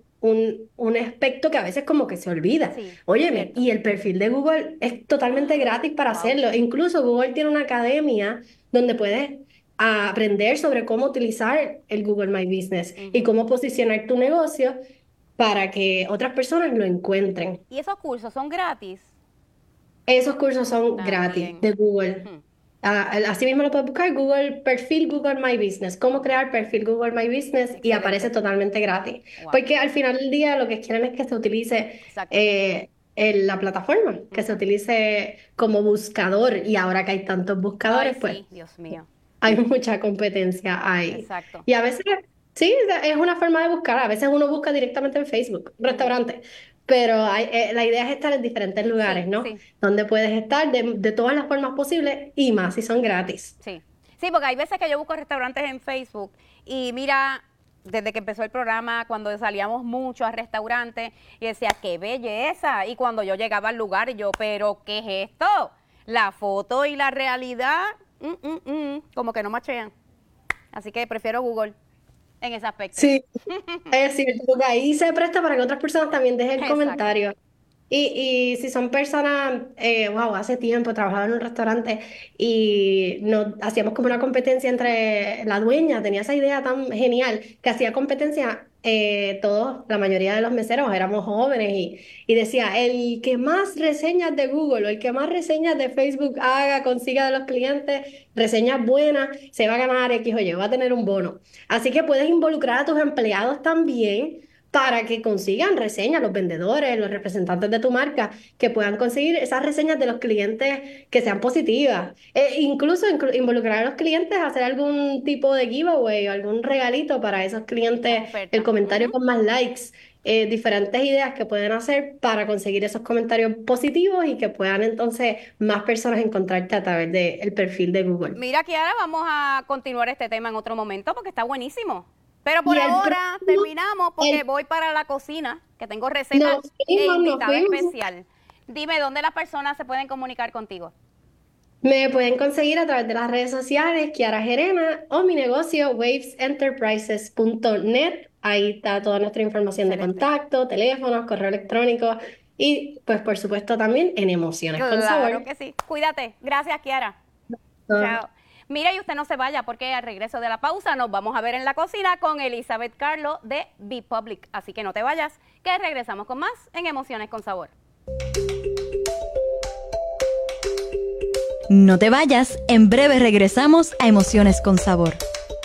S8: un aspecto que a veces como que se olvida.
S2: Sí,
S8: Óyeme,
S2: cierto.
S8: y el perfil de Google es totalmente gratis para hacerlo. Incluso Google tiene una academia donde puedes aprender sobre cómo utilizar el Google My Business y cómo posicionar tu negocio para que otras personas lo encuentren.
S2: ¿Y esos cursos son gratis?
S8: Esos cursos son
S2: También.
S8: gratis de Google. Así mismo lo puedes buscar, perfil Google My Business, cómo crear perfil Google My Business, y
S2: Excelente.
S8: aparece totalmente gratis.
S2: Wow.
S8: Porque al final del día lo que quieren es que se utilice
S2: Exacto.
S8: la plataforma, que se utilice como buscador, y ahora que hay tantos buscadores,
S2: Ay,
S8: pues
S2: sí, Dios mío.
S8: hay mucha competencia ahí.
S2: Exacto.
S8: Y a veces, sí, es una forma de buscar. A veces uno busca directamente en Facebook, un restaurante. Pero la idea es estar en diferentes lugares,
S2: Sí,
S8: ¿no?
S2: sí.
S8: Donde puedes estar de todas las formas posibles y más si son gratis.
S2: Sí, porque hay veces que yo busco restaurantes en Facebook y mira, desde que empezó el programa, cuando salíamos mucho a restaurantes, y decía, ¡qué belleza! Y cuando yo llegaba al lugar, yo, ¿pero qué es esto? La foto y la realidad, como que no machean. Así que prefiero Google en ese aspecto.
S8: Sí, es cierto, porque ahí se presta para que otras personas también dejen
S2: Exacto.
S8: comentarios. Y si son personas, hace tiempo trabajaba en un restaurante y hacíamos como una competencia entre la dueña, tenía esa idea tan genial que hacía competencia, la mayoría de los meseros éramos jóvenes y decía, el que más reseñas de Google o el que más reseñas de Facebook consiga de los clientes, reseñas buenas, se va a ganar X o Y, va a tener un bono. Así que puedes involucrar a tus empleados también para que consigan reseñas, los vendedores, los representantes de tu marca, que puedan conseguir esas reseñas de los clientes que sean positivas. Incluso involucrar a los clientes a hacer algún tipo de giveaway o algún regalito para esos clientes,
S2: Oferta.
S8: el comentario con más likes, diferentes ideas que pueden hacer para conseguir esos comentarios positivos y que puedan entonces más personas encontrarte a través del perfil de Google.
S2: Mira, Kiara, vamos a continuar este tema en otro momento porque está buenísimo. Pero por
S8: Y el
S2: ahora
S8: próximo-
S2: terminamos porque
S8: el-
S2: voy para la cocina, que tengo recetas
S8: Nos fuimos, nos
S2: invitada
S8: fuimos.
S2: especial. Dime, ¿dónde las personas se pueden comunicar contigo?
S8: Me pueden conseguir a través de las redes sociales, Kiara Gerena, o mi negocio, wavesenterprises.net. Ahí está toda nuestra información de
S2: Excelente.
S8: contacto, teléfonos, correo electrónico y, pues, por supuesto, también en Emociones con
S2: Claro
S8: Sabor.
S2: que sí. Cuídate. Gracias, Kiara.
S8: Ah.
S2: Chao. Mira, y usted no se vaya porque al regreso de la pausa nos vamos a ver en la cocina con Elizabeth Carlo de Be Public. Así que no te vayas, que regresamos con más en Emociones con Sabor.
S1: No te vayas, en breve regresamos a Emociones con Sabor.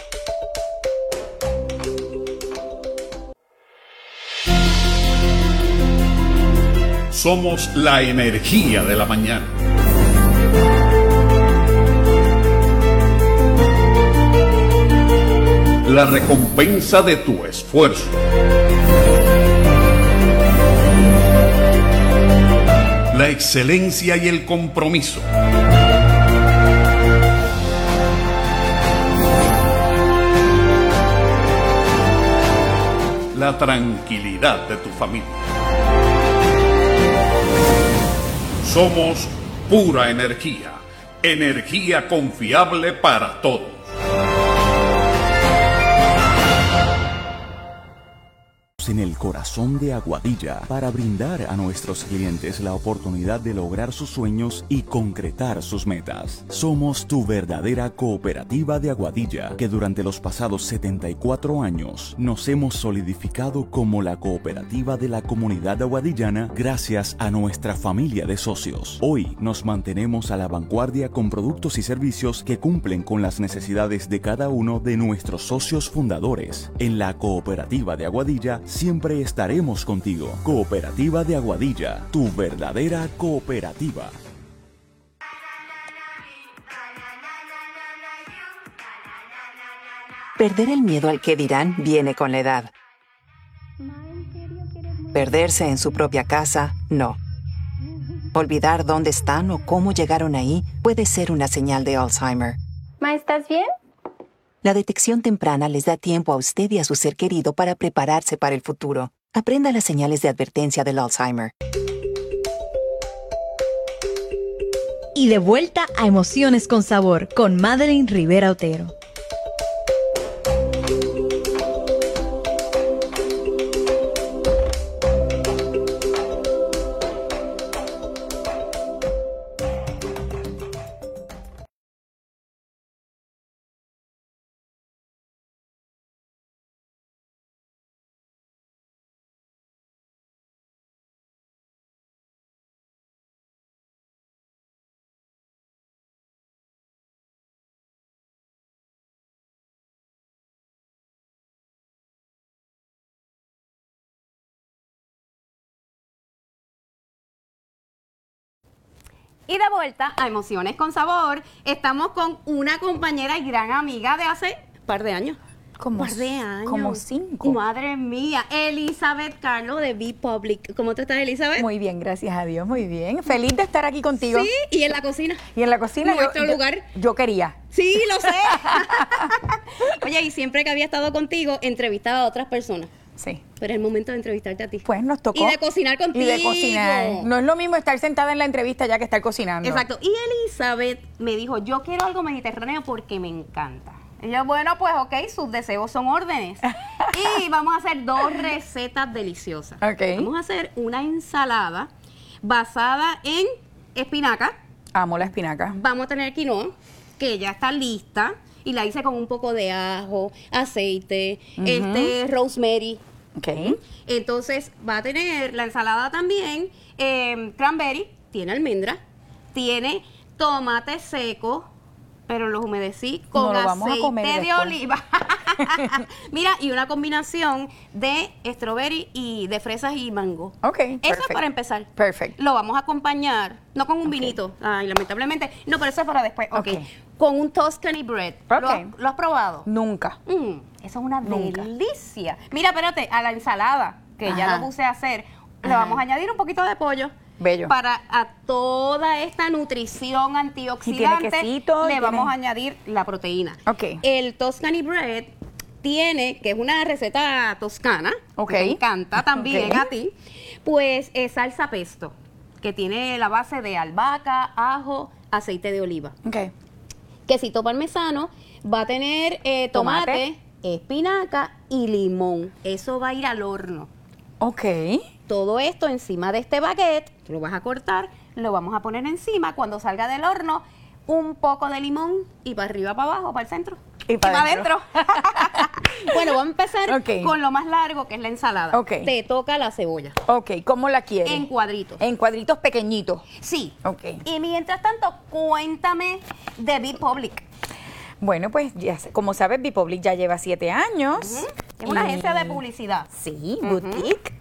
S3: Somos la energía de la mañana. La recompensa de tu esfuerzo. La excelencia y el compromiso. La tranquilidad de tu familia. Somos pura energía, Energía confiable para todos.
S9: En el corazón de Aguadilla para brindar a nuestros clientes la oportunidad de lograr sus sueños y concretar sus metas. Somos tu verdadera cooperativa de Aguadilla, que durante los pasados 74 años nos hemos solidificado como la cooperativa de la comunidad aguadillana gracias a nuestra familia de socios. Hoy nos mantenemos a la vanguardia con productos y servicios que cumplen con las necesidades de cada uno de nuestros socios fundadores. En la cooperativa de Aguadilla siempre estaremos contigo. Cooperativa de Aguadilla, tu verdadera cooperativa.
S5: Perder el miedo al que dirán viene con la edad. Perderse en su propia casa, no. Olvidar dónde están o cómo llegaron ahí puede ser una señal de Alzheimer.
S10: Ma, ¿estás bien?
S5: La detección temprana les da tiempo a usted y a su ser querido para prepararse para el futuro. Aprenda las señales de advertencia del Alzheimer.
S1: Y de vuelta a Emociones con Sabor con Madeline Rivera Otero.
S2: Y de vuelta a Emociones con Sabor, estamos con una compañera y gran amiga de hace un par de años.
S11: Como 5.
S2: Madre mía, Elizabeth Carlo de Be Public. ¿Cómo te estás, Elizabeth?
S11: Muy bien, gracias a Dios, muy bien. Feliz de estar aquí contigo.
S2: Sí, y en la cocina.
S11: Y en la cocina.
S2: Nuestro lugar.
S11: Yo quería.
S2: Sí, lo sé. Oye, y siempre que había estado contigo, entrevistaba a otras personas.
S11: Sí.
S2: Pero es el momento de entrevistarte a ti.
S11: Pues nos tocó.
S2: Y de cocinar contigo.
S11: Y de cocinar. No es lo mismo estar sentada en la entrevista ya que estar cocinando.
S2: Exacto. Y Elizabeth me dijo, yo quiero algo mediterráneo porque me encanta. Y yo, bueno, pues ok, sus deseos son órdenes. Y vamos a hacer 2 recetas deliciosas.
S11: Ok.
S2: Vamos a hacer una ensalada basada en espinaca.
S11: Amo la espinaca.
S2: Vamos a tener quinoa, que ya está lista. Y la hice con un poco de ajo, aceite, rosemary.
S11: Ok.
S2: Entonces va a tener la ensalada también, cranberry, tiene almendra, tiene tomate seco, pero los humedecí con aceite de oliva. Mira, y una combinación de strawberry y de fresas y mango.
S11: Ok,
S2: eso es para empezar.
S11: Perfecto.
S2: Lo vamos a acompañar, no con un vinito, ay, lamentablemente. No, pero eso es para después. Ok. Con un Tuscany bread.
S11: Ok.
S2: ¿Lo has probado?
S11: Nunca.
S2: Eso es una delicia. Mira, espérate, a la ensalada, que ya lo puse a hacer, le vamos a añadir un poquito de pollo.
S11: Bello.
S2: Para a toda esta nutrición antioxidante, le vamos a añadir la proteína.
S11: Ok.
S2: El Tuscany bread tiene, que es una receta toscana, que me encanta también a ti, pues es salsa pesto, que tiene la base de albahaca, ajo, aceite de oliva.
S11: Ok.
S2: Quesito parmesano, va a tener tomate, espinaca y limón. Eso va a ir al horno.
S11: Ok.
S2: Todo esto encima de este baguette, tú lo vas a cortar, lo vamos a poner encima. Cuando salga del horno, un poco de limón y para arriba, para abajo, para el centro.
S11: Y para adentro.
S2: Bueno, vamos a empezar con lo más largo, que es la ensalada.
S11: Ok.
S2: Te toca la cebolla.
S11: Ok, ¿cómo la quieres?
S2: En cuadritos.
S11: En cuadritos pequeñitos.
S2: Sí.
S11: Ok.
S2: Y mientras tanto, cuéntame de Be Public.
S11: Bueno, pues ya, como sabes, Be Public ya lleva 7 años.
S2: Es una agencia de publicidad.
S11: Sí, boutique.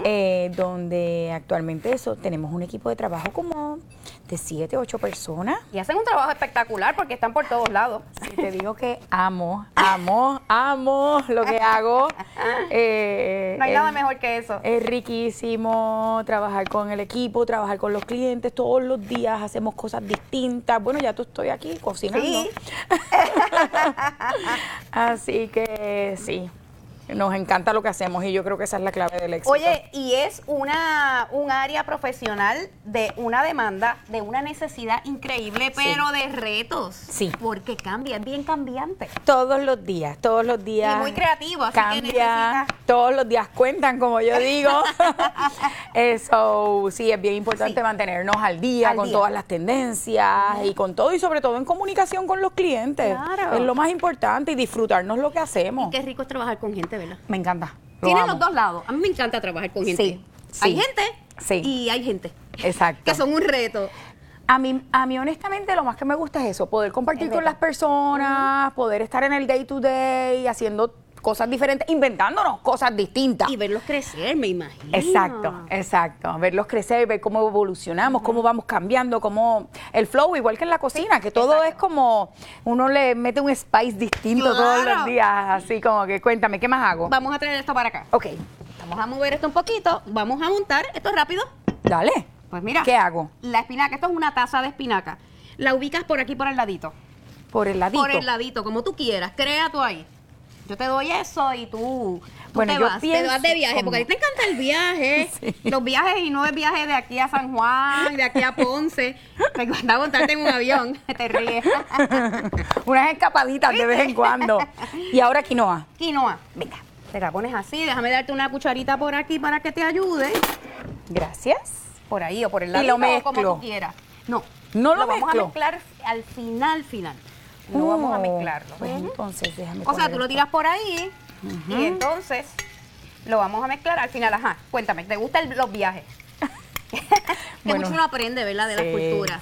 S11: Donde actualmente tenemos un equipo de trabajo como de 7, 8 personas.
S2: Y hacen un trabajo espectacular porque están por todos lados.
S11: Sí, te digo que amo lo que hago.
S2: No hay nada mejor que eso.
S11: Es riquísimo trabajar con el equipo, trabajar con los clientes. Todos los días hacemos cosas distintas. Bueno, ya estoy aquí cocinando. Sí. Así que sí. Nos encanta lo que hacemos y yo creo que esa es la clave del éxito.
S2: Oye, y es un área profesional de una demanda, de una necesidad increíble, pero de retos.
S11: Sí.
S2: Porque cambia, es bien cambiante.
S11: Todos los días.
S2: Y muy creativo, así
S11: cambia,
S2: que necesitas...
S11: todos los días cuentan, como yo digo. Eso, sí, es bien importante mantenernos al día con todas las tendencias y con todo, y sobre todo en comunicación con los clientes.
S2: Claro.
S11: Es lo más importante y disfrutarnos lo que hacemos.
S2: Y qué rico es trabajar con gente, ¿verdad?
S11: Me encanta.
S2: Tiene los dos lados. A mí me encanta trabajar con gente.
S11: Sí,
S2: Hay
S11: sí.
S2: gente y hay gente.
S11: Exacto.
S2: Que son un reto.
S11: A mí honestamente lo más que me gusta es eso, poder compartir con las personas, poder estar en el day to day, haciendo cosas diferentes, inventándonos cosas distintas.
S2: Y verlos crecer, me imagino.
S11: Exacto. Verlos crecer, ver cómo evolucionamos, cómo vamos cambiando, cómo el flow, igual que en la cocina, que todo es como, uno le mete un spice distinto todos los días, así como que cuéntame, ¿qué más hago?
S2: Vamos a traer esto para acá.
S11: Ok.
S2: Vamos a mover esto un poquito, vamos a montar, esto es rápido.
S11: Dale.
S2: Pues mira.
S11: ¿Qué hago?
S2: La espinaca, esto es una taza de espinaca. La ubicas por aquí, por el ladito.
S11: Por el ladito.
S2: Por el ladito, como tú quieras, crea tú ahí. Yo te doy eso y tú
S11: Bueno,
S2: te
S11: yo
S2: vas de viaje, porque a ti te encanta el viaje.
S11: Sí.
S2: Los viajes, y no es viaje de aquí a San Juan, de aquí a Ponce. Me encanta montarte en un avión, te ríes.
S11: Unas escapaditas de vez en cuando. Y ahora quinoa.
S2: Quinoa, venga, te la pones así, déjame darte una cucharita por aquí para que te ayude.
S11: Gracias.
S2: Por ahí o por el lado,
S11: Y lo
S2: como
S11: mezclo.
S2: tú quieras. No,
S11: No lo
S2: vamos a
S11: mezclo.
S2: mezclar al final. No vamos a mezclarlo.
S11: Pues entonces déjame
S2: O sea,
S11: poner
S2: tú lo
S11: esto.
S2: tiras por ahí y entonces lo vamos a mezclar al final. Ajá, cuéntame, ¿te gustan los viajes? Que
S11: Bueno,
S2: mucho uno aprende, ¿verdad? De las culturas.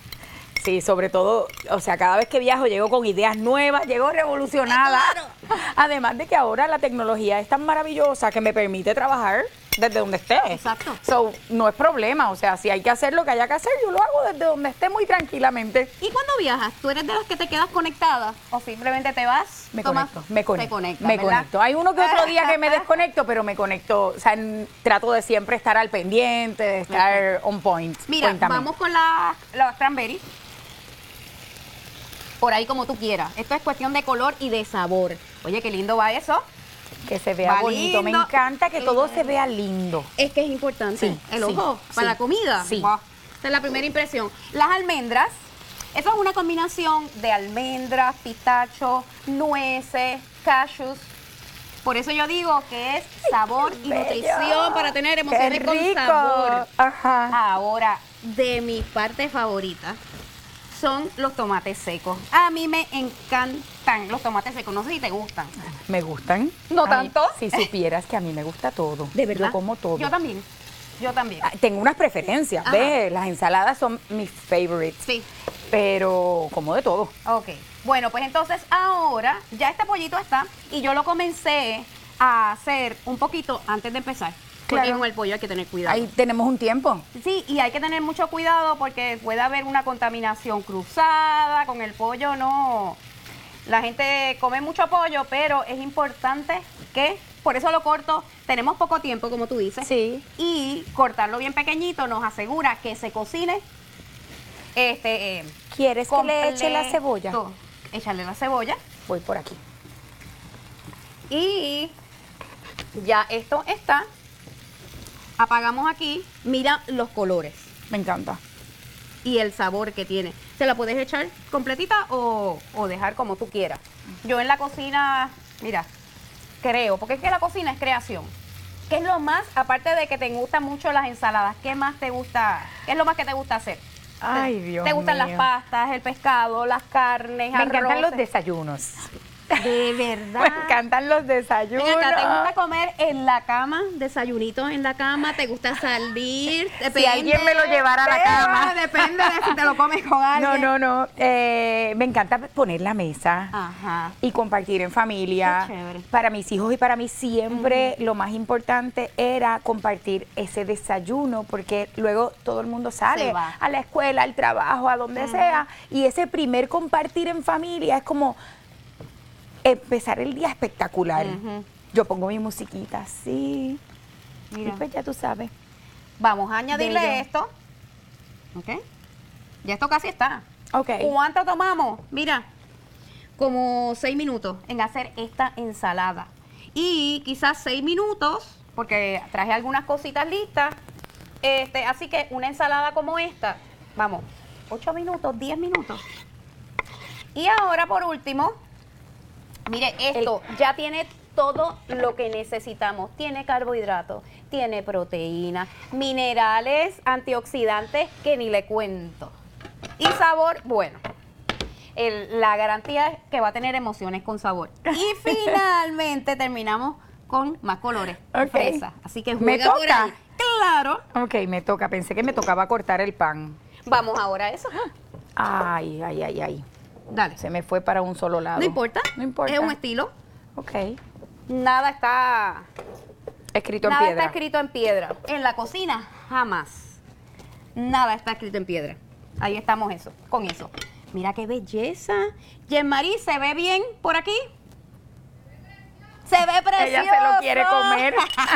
S11: Sí, sobre todo, o sea, cada vez que viajo llego con ideas nuevas, llego revolucionada.
S2: Claro.
S11: Además de que ahora la tecnología es tan maravillosa que me permite trabajar desde donde esté.
S2: Exacto.
S11: So, no es problema, o sea, si hay que hacer lo que haya que hacer, yo lo hago desde donde esté muy tranquilamente.
S2: ¿Y cuando viajas? ¿Tú eres de las que te quedas conectada o simplemente te vas?
S11: Me
S2: tomas-
S11: conecto, me conecto.
S2: Te conectas,
S11: me
S2: ¿verdad?
S11: conecto. Hay uno que otro día que me desconecto, pero me conecto, o sea, trato de siempre estar al pendiente, de estar on point.
S2: Mira,
S11: Cuéntame.
S2: vamos con la cranberry. Por ahí como tú quieras. Esto es cuestión de color y de sabor. Oye, qué lindo va eso.
S11: Que se vea
S2: Va
S11: bonito. Me
S2: lindo.
S11: encanta que todo se vea lindo.
S2: Es que es importante.
S11: Sí,
S2: El
S11: sí,
S2: ojo para
S11: sí,
S2: la comida.
S11: sí.
S2: Wow. Esta es la primera impresión. Las almendras. Eso es una combinación de almendras, pistacho, nueces, cashews. Por eso yo digo que es sabor y
S11: Bello.
S2: nutrición para tener emociones
S11: ¡Qué
S2: con
S11: rico!
S2: sabor.
S11: Ajá.
S2: Ahora, de mi parte favorita son los tomates secos. A mí me encantan los tomates secos. No sé si te gustan.
S11: ¿Me gustan?
S2: ¿No
S11: Ay,
S2: tanto?
S11: Si supieras que a mí me gusta todo.
S2: ¿De verdad?
S11: Yo como todo.
S2: Yo también. Yo también.
S11: Ah, tengo unas preferencias,
S2: Ajá.
S11: ¿ves? Las ensaladas son mis favorites.
S2: Sí.
S11: Pero como de todo.
S2: Ok. Bueno, pues entonces ahora ya este pollito está y yo lo comencé a hacer un poquito antes de empezar. Porque
S11: Claro.
S2: con el pollo hay que tener cuidado.
S11: Ahí tenemos un tiempo.
S2: Sí, y hay que tener mucho cuidado porque puede haber una contaminación cruzada con el pollo, no. La gente come mucho pollo, pero es importante que, por eso lo corto, tenemos poco tiempo, como tú dices.
S11: Sí.
S2: Y cortarlo bien pequeñito nos asegura que se cocine.
S11: ¿Quieres que le eche la cebolla?
S2: completo. Échale la cebolla.
S11: Voy por aquí.
S2: Y ya esto está. Apagamos aquí. Mira los colores
S11: Me encanta.
S2: y el sabor que tiene. Se la puedes echar completita o dejar como tú quieras. Yo en la cocina, mira, creo, porque es que la cocina es creación. ¿Qué es lo más, aparte de que te gustan mucho las ensaladas, qué más te gusta, qué es lo más que te gusta hacer?
S11: Ay, Dios
S2: ¿Te gustan
S11: mío.
S2: las pastas, el pescado, las carnes,
S11: Me encantan
S2: arroces?
S11: los desayunos.
S2: De verdad.
S11: Me encantan los desayunos.
S2: Ven acá, ¿te gusta comer en la cama? ¿Desayunitos en la cama? ¿Te gusta salir? Depende.
S11: Si alguien me lo llevara a la cama.
S2: Depende de si te lo comes con alguien.
S11: No. Me encanta poner la mesa
S2: Ajá.
S11: y compartir en familia.
S2: Qué chévere.
S11: Para mis hijos y para mí siempre lo más importante era compartir ese desayuno, porque luego todo el mundo sale
S2: Se va.
S11: a la escuela, al trabajo, a donde sea, y ese primer compartir en familia es como empezar el día espectacular. Yo pongo mi musiquita así,
S2: Mira.
S11: y pues ya tú sabes.
S2: Vamos a añadirle
S11: Bello.
S2: esto. ¿Ok? Ya esto casi está.
S11: Ok.
S2: ¿Cuánto tomamos? Mira, como 6 minutos en hacer esta ensalada. y quizás 6 minutos, porque traje algunas cositas listas. Así que una ensalada como esta, vamos, 8 minutos, 10 minutos. Y ahora por último, mire, esto ya tiene todo lo que necesitamos. Tiene carbohidratos, tiene proteína, minerales, antioxidantes, que ni le cuento. Y sabor, bueno, la garantía es que va a tener emociones con sabor. Y finalmente terminamos con más colores, fresa. Así que juega
S11: ¿Me
S2: por
S11: toca?
S2: ahí. Claro.
S11: Ok, me toca. Pensé que me tocaba cortar el pan.
S2: Vamos ahora a eso.
S11: Ay, ay, ay, ay.
S2: Dale.
S11: Se me fue para un solo lado.
S2: No importa.
S11: No importa.
S2: Es un estilo.
S11: Ok.
S2: Nada está
S11: Escrito en
S2: Nada
S11: piedra.
S2: está escrito en piedra. En la cocina, jamás. Nada está escrito en piedra. Ahí estamos con eso. Mira qué belleza. Jean-Marie, ¿se ve bien por aquí? Se ve precioso.
S11: Ella se lo quiere comer.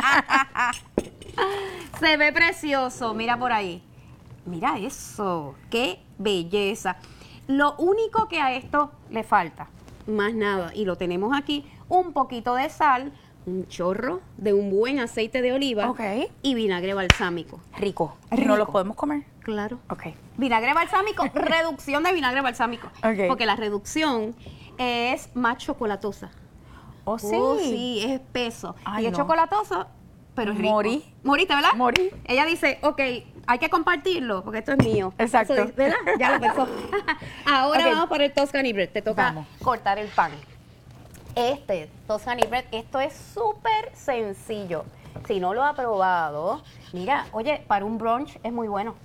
S2: Se ve precioso. Mira por ahí. Mira eso. Qué belleza. Lo único que a esto le falta, más nada, y lo tenemos aquí, un poquito de sal, un chorro de un buen aceite de oliva y vinagre balsámico.
S11: Rico.
S2: Rico.
S11: ¿No lo podemos comer?
S2: Claro.
S11: Ok.
S2: Vinagre balsámico, reducción de vinagre balsámico.
S11: Ok.
S2: Porque la reducción es más chocolatosa.
S11: Oh, sí.
S2: Sí, es espeso.
S11: Ay,
S2: y es
S11: no.
S2: chocolatoso, pero es rico.
S11: Morí.
S2: Moriste, ¿verdad?
S11: Morí.
S2: Ella dice, ok, hay que compartirlo, porque esto es mío.
S11: Exacto.
S2: Eso, ¿verdad? Ya lo pensó. Ahora
S11: Ok.
S2: vamos para el Tuscany bread. Te toca
S11: Vamos.
S2: cortar el pan. Tuscany bread, esto es súper sencillo. Si no lo ha probado, mira, oye, para un brunch es muy bueno.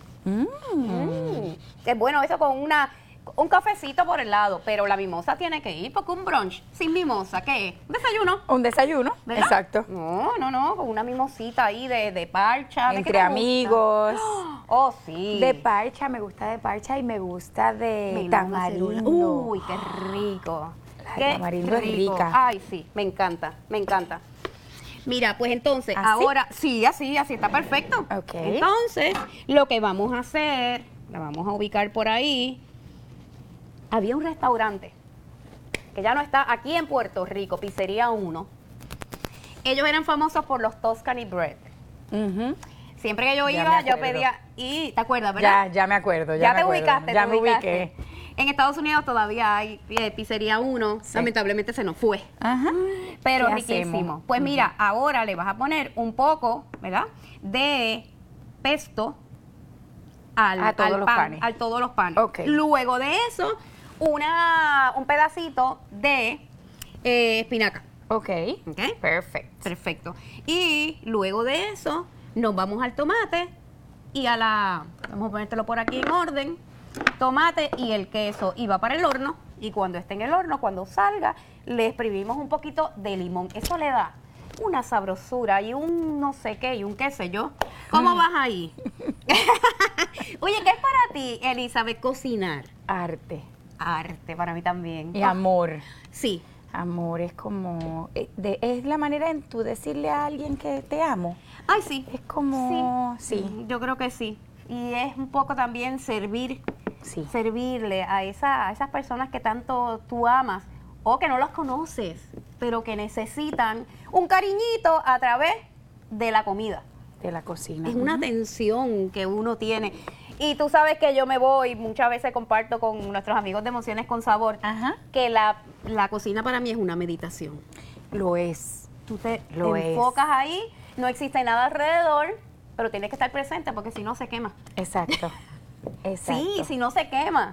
S2: Es bueno eso con un cafecito por el lado, pero la mimosa tiene que ir, porque un brunch sin mimosa, ¿qué es? Un desayuno.
S11: Un desayuno.
S2: ¿Verdad?
S11: Exacto.
S2: No, con una mimosita ahí de parcha. ¿De qué
S11: Entre
S2: te gusta?
S11: amigos.
S2: Oh, sí.
S11: De parcha, me gusta de parcha y me gusta de
S2: Me iba a hacer
S11: tamarindo.
S2: una. Uy, qué rico.
S11: La de
S2: Qué
S11: tamarindo es
S2: rico.
S11: rica.
S2: Ay, sí, me encanta, me encanta. Mira, pues entonces,
S11: ¿Así?
S2: ahora, sí, así está perfecto.
S11: Ok.
S2: Entonces, lo que vamos a hacer, la vamos a ubicar por ahí. Había un restaurante que ya no está aquí en Puerto Rico, Pizzería 1. Ellos eran famosos por los Tuscany bread. Siempre que yo
S11: Ya
S2: iba,
S11: me
S2: yo
S11: acuerdo.
S2: pedía, y ¿te acuerdas, verdad?
S11: Ya me acuerdo.
S2: Ya
S11: me
S2: te
S11: acuerdo.
S2: ubicaste.
S11: Ya
S2: te
S11: me
S2: ubicaste.
S11: ubiqué.
S2: En Estados Unidos todavía hay Pizzería 1.
S11: Sí.
S2: Lamentablemente se nos fue.
S11: Ajá.
S2: Pero
S11: ¿Qué
S2: riquísimo.
S11: hacemos?
S2: Pues mira, ahora le vas a poner un poco, ¿verdad? De pesto
S11: A todos los
S2: pan,
S11: panes.
S2: a todos los panes.
S11: Ok.
S2: Luego de eso, un pedacito de espinaca.
S11: Ok.
S2: ¿Ok?
S11: Perfecto.
S2: Perfecto. Y luego de eso, nos vamos al tomate y vamos a ponértelo por aquí en orden, tomate y el queso. Y va para el horno. Y cuando esté en el horno, cuando salga, le exprimimos un poquito de limón. Eso le da una sabrosura y un no sé qué y un qué sé yo. ¿Cómo vas ahí? Oye, ¿qué es para ti, Elizabeth, cocinar?
S11: Arte.
S2: Arte, para mí también.
S11: Y amor.
S2: Sí.
S11: Amor es como... es la manera en tú decirle a alguien que te amo.
S2: Ay, sí.
S11: Es como... Sí.
S2: Yo creo que sí. Y es un poco también servirle a esas personas que tanto tú amas o que no los conoces, pero que necesitan un cariñito a través de la comida.
S11: De la cocina.
S2: Es una atención que uno tiene. Y tú sabes que yo me voy, muchas veces comparto con nuestros amigos de Emociones con Sabor, que la cocina para mí es una meditación.
S11: Lo es.
S2: Tú te
S11: Lo es.
S2: enfocas ahí, no existe nada alrededor, pero tienes que estar presente porque si no se quema.
S11: Exacto. Exacto.
S2: Sí, si no se quema.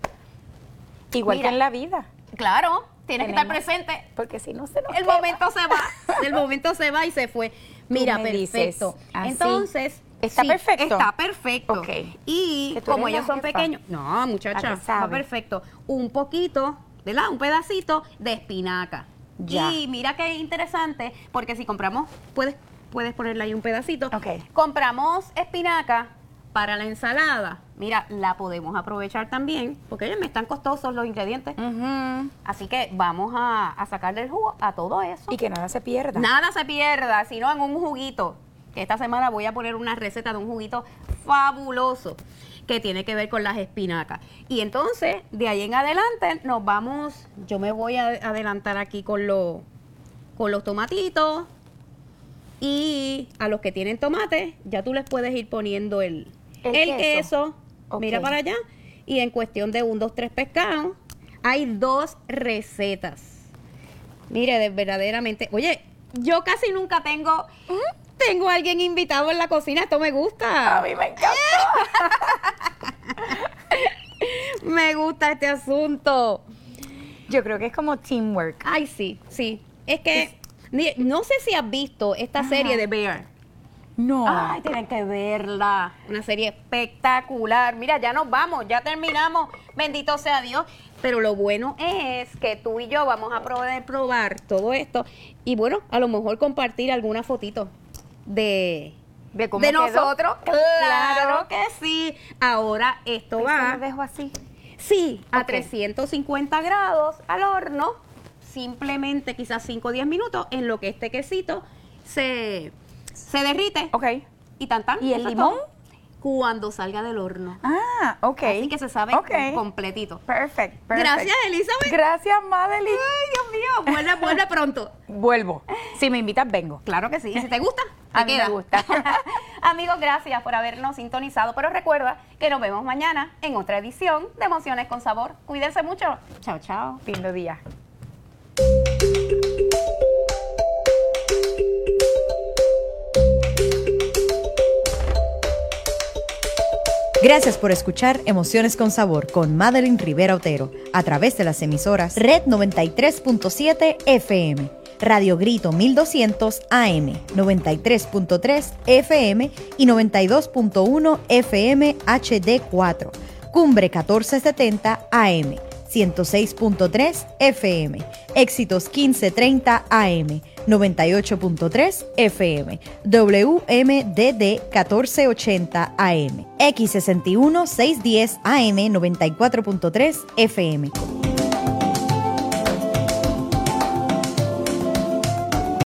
S11: Igual
S2: Mira,
S11: que en la vida.
S2: Claro, tienes que estar
S11: Tenemos-
S2: presente.
S11: Porque si no se nos
S2: El
S11: quema.
S2: momento se va, el momento se va y se fue. Mira,
S11: me dices,
S2: perfecto.
S11: así.
S2: Entonces,
S11: ¿Está
S2: sí,
S11: perfecto?
S2: Está perfecto.
S11: Ok.
S2: Y
S11: Que tú
S2: como
S11: eres
S2: ellos
S11: la
S2: son
S11: jefa.
S2: pequeños, no, muchacha,
S11: La que
S2: está
S11: sabe.
S2: perfecto. Un poquito, ¿verdad? Un pedacito de espinaca.
S11: Ya.
S2: Y mira qué interesante, porque si compramos, puedes ponerle ahí un pedacito.
S11: Ok.
S2: Compramos espinaca para la ensalada. Mira, la podemos aprovechar también, porque oye, me están costosos los ingredientes. Así que vamos a sacarle el jugo a todo eso.
S11: Y que nada se pierda.
S2: Nada se pierda, sino en un juguito. Que esta semana voy a poner una receta de un juguito fabuloso que tiene que ver con las espinacas. Y entonces, de ahí en adelante, yo me voy a adelantar aquí con con los tomatitos. Y a los que tienen tomate, ya tú les puedes ir poniendo el queso.
S11: Okay.
S2: Mira para allá. Y en cuestión de 1, 2, 3 pescados, hay 2 recetas. Mire, verdaderamente. Oye, yo casi nunca tengo a alguien invitado en la cocina. Esto me gusta.
S11: A mí me encanta.
S2: Me gusta este asunto.
S11: Yo creo que es como teamwork.
S2: Ay, sí. Es que no sé si has visto esta serie de Bear.
S11: No.
S2: Ay, tienen que verla. Una serie espectacular. Mira, ya nos vamos, ya terminamos. Bendito sea Dios. Pero lo bueno es que tú y yo vamos a probar todo esto. Y bueno, a lo mejor compartir alguna fotito de
S11: cómo quedó.
S2: nosotros. Claro que sí. Ahora esto va.
S11: ¿Lo dejo así?
S2: Sí, a
S11: Ok.
S2: 350 grados al horno. Simplemente quizás 5 o 10 minutos en lo que este quesito se derrite.
S11: Ok.
S2: Y tan.
S11: ¿Y el
S2: eso es
S11: limón?
S2: todo. Cuando salga del horno.
S11: Ah, ok.
S2: Así que se sabe
S11: Ok.
S2: completito.
S11: Perfect.
S2: Gracias, Elizabeth.
S11: Gracias, Madeline.
S2: Ay, Dios mío. Vuelve pronto.
S11: Vuelvo. Si me invitas, vengo.
S2: Claro que sí. Y si te gusta, te
S11: A mí
S2: queda.
S11: me gusta.
S2: Amigos, gracias por habernos sintonizado. Pero recuerda que nos vemos mañana en otra edición de Emociones con Sabor. Cuídense mucho. Chao, chao.
S11: Lindo día.
S1: Gracias por escuchar Emociones con Sabor con Madeline Rivera Otero a través de las emisoras Red 93.7 FM, Radio Grito 1200 AM, 93.3 FM y 92.1 FM HD4, Cumbre 1470 AM, 106.3 FM, Éxitos 1530 AM, 98.3 FM, WMDD 1480 AM, X61 610 AM, 94.3 FM.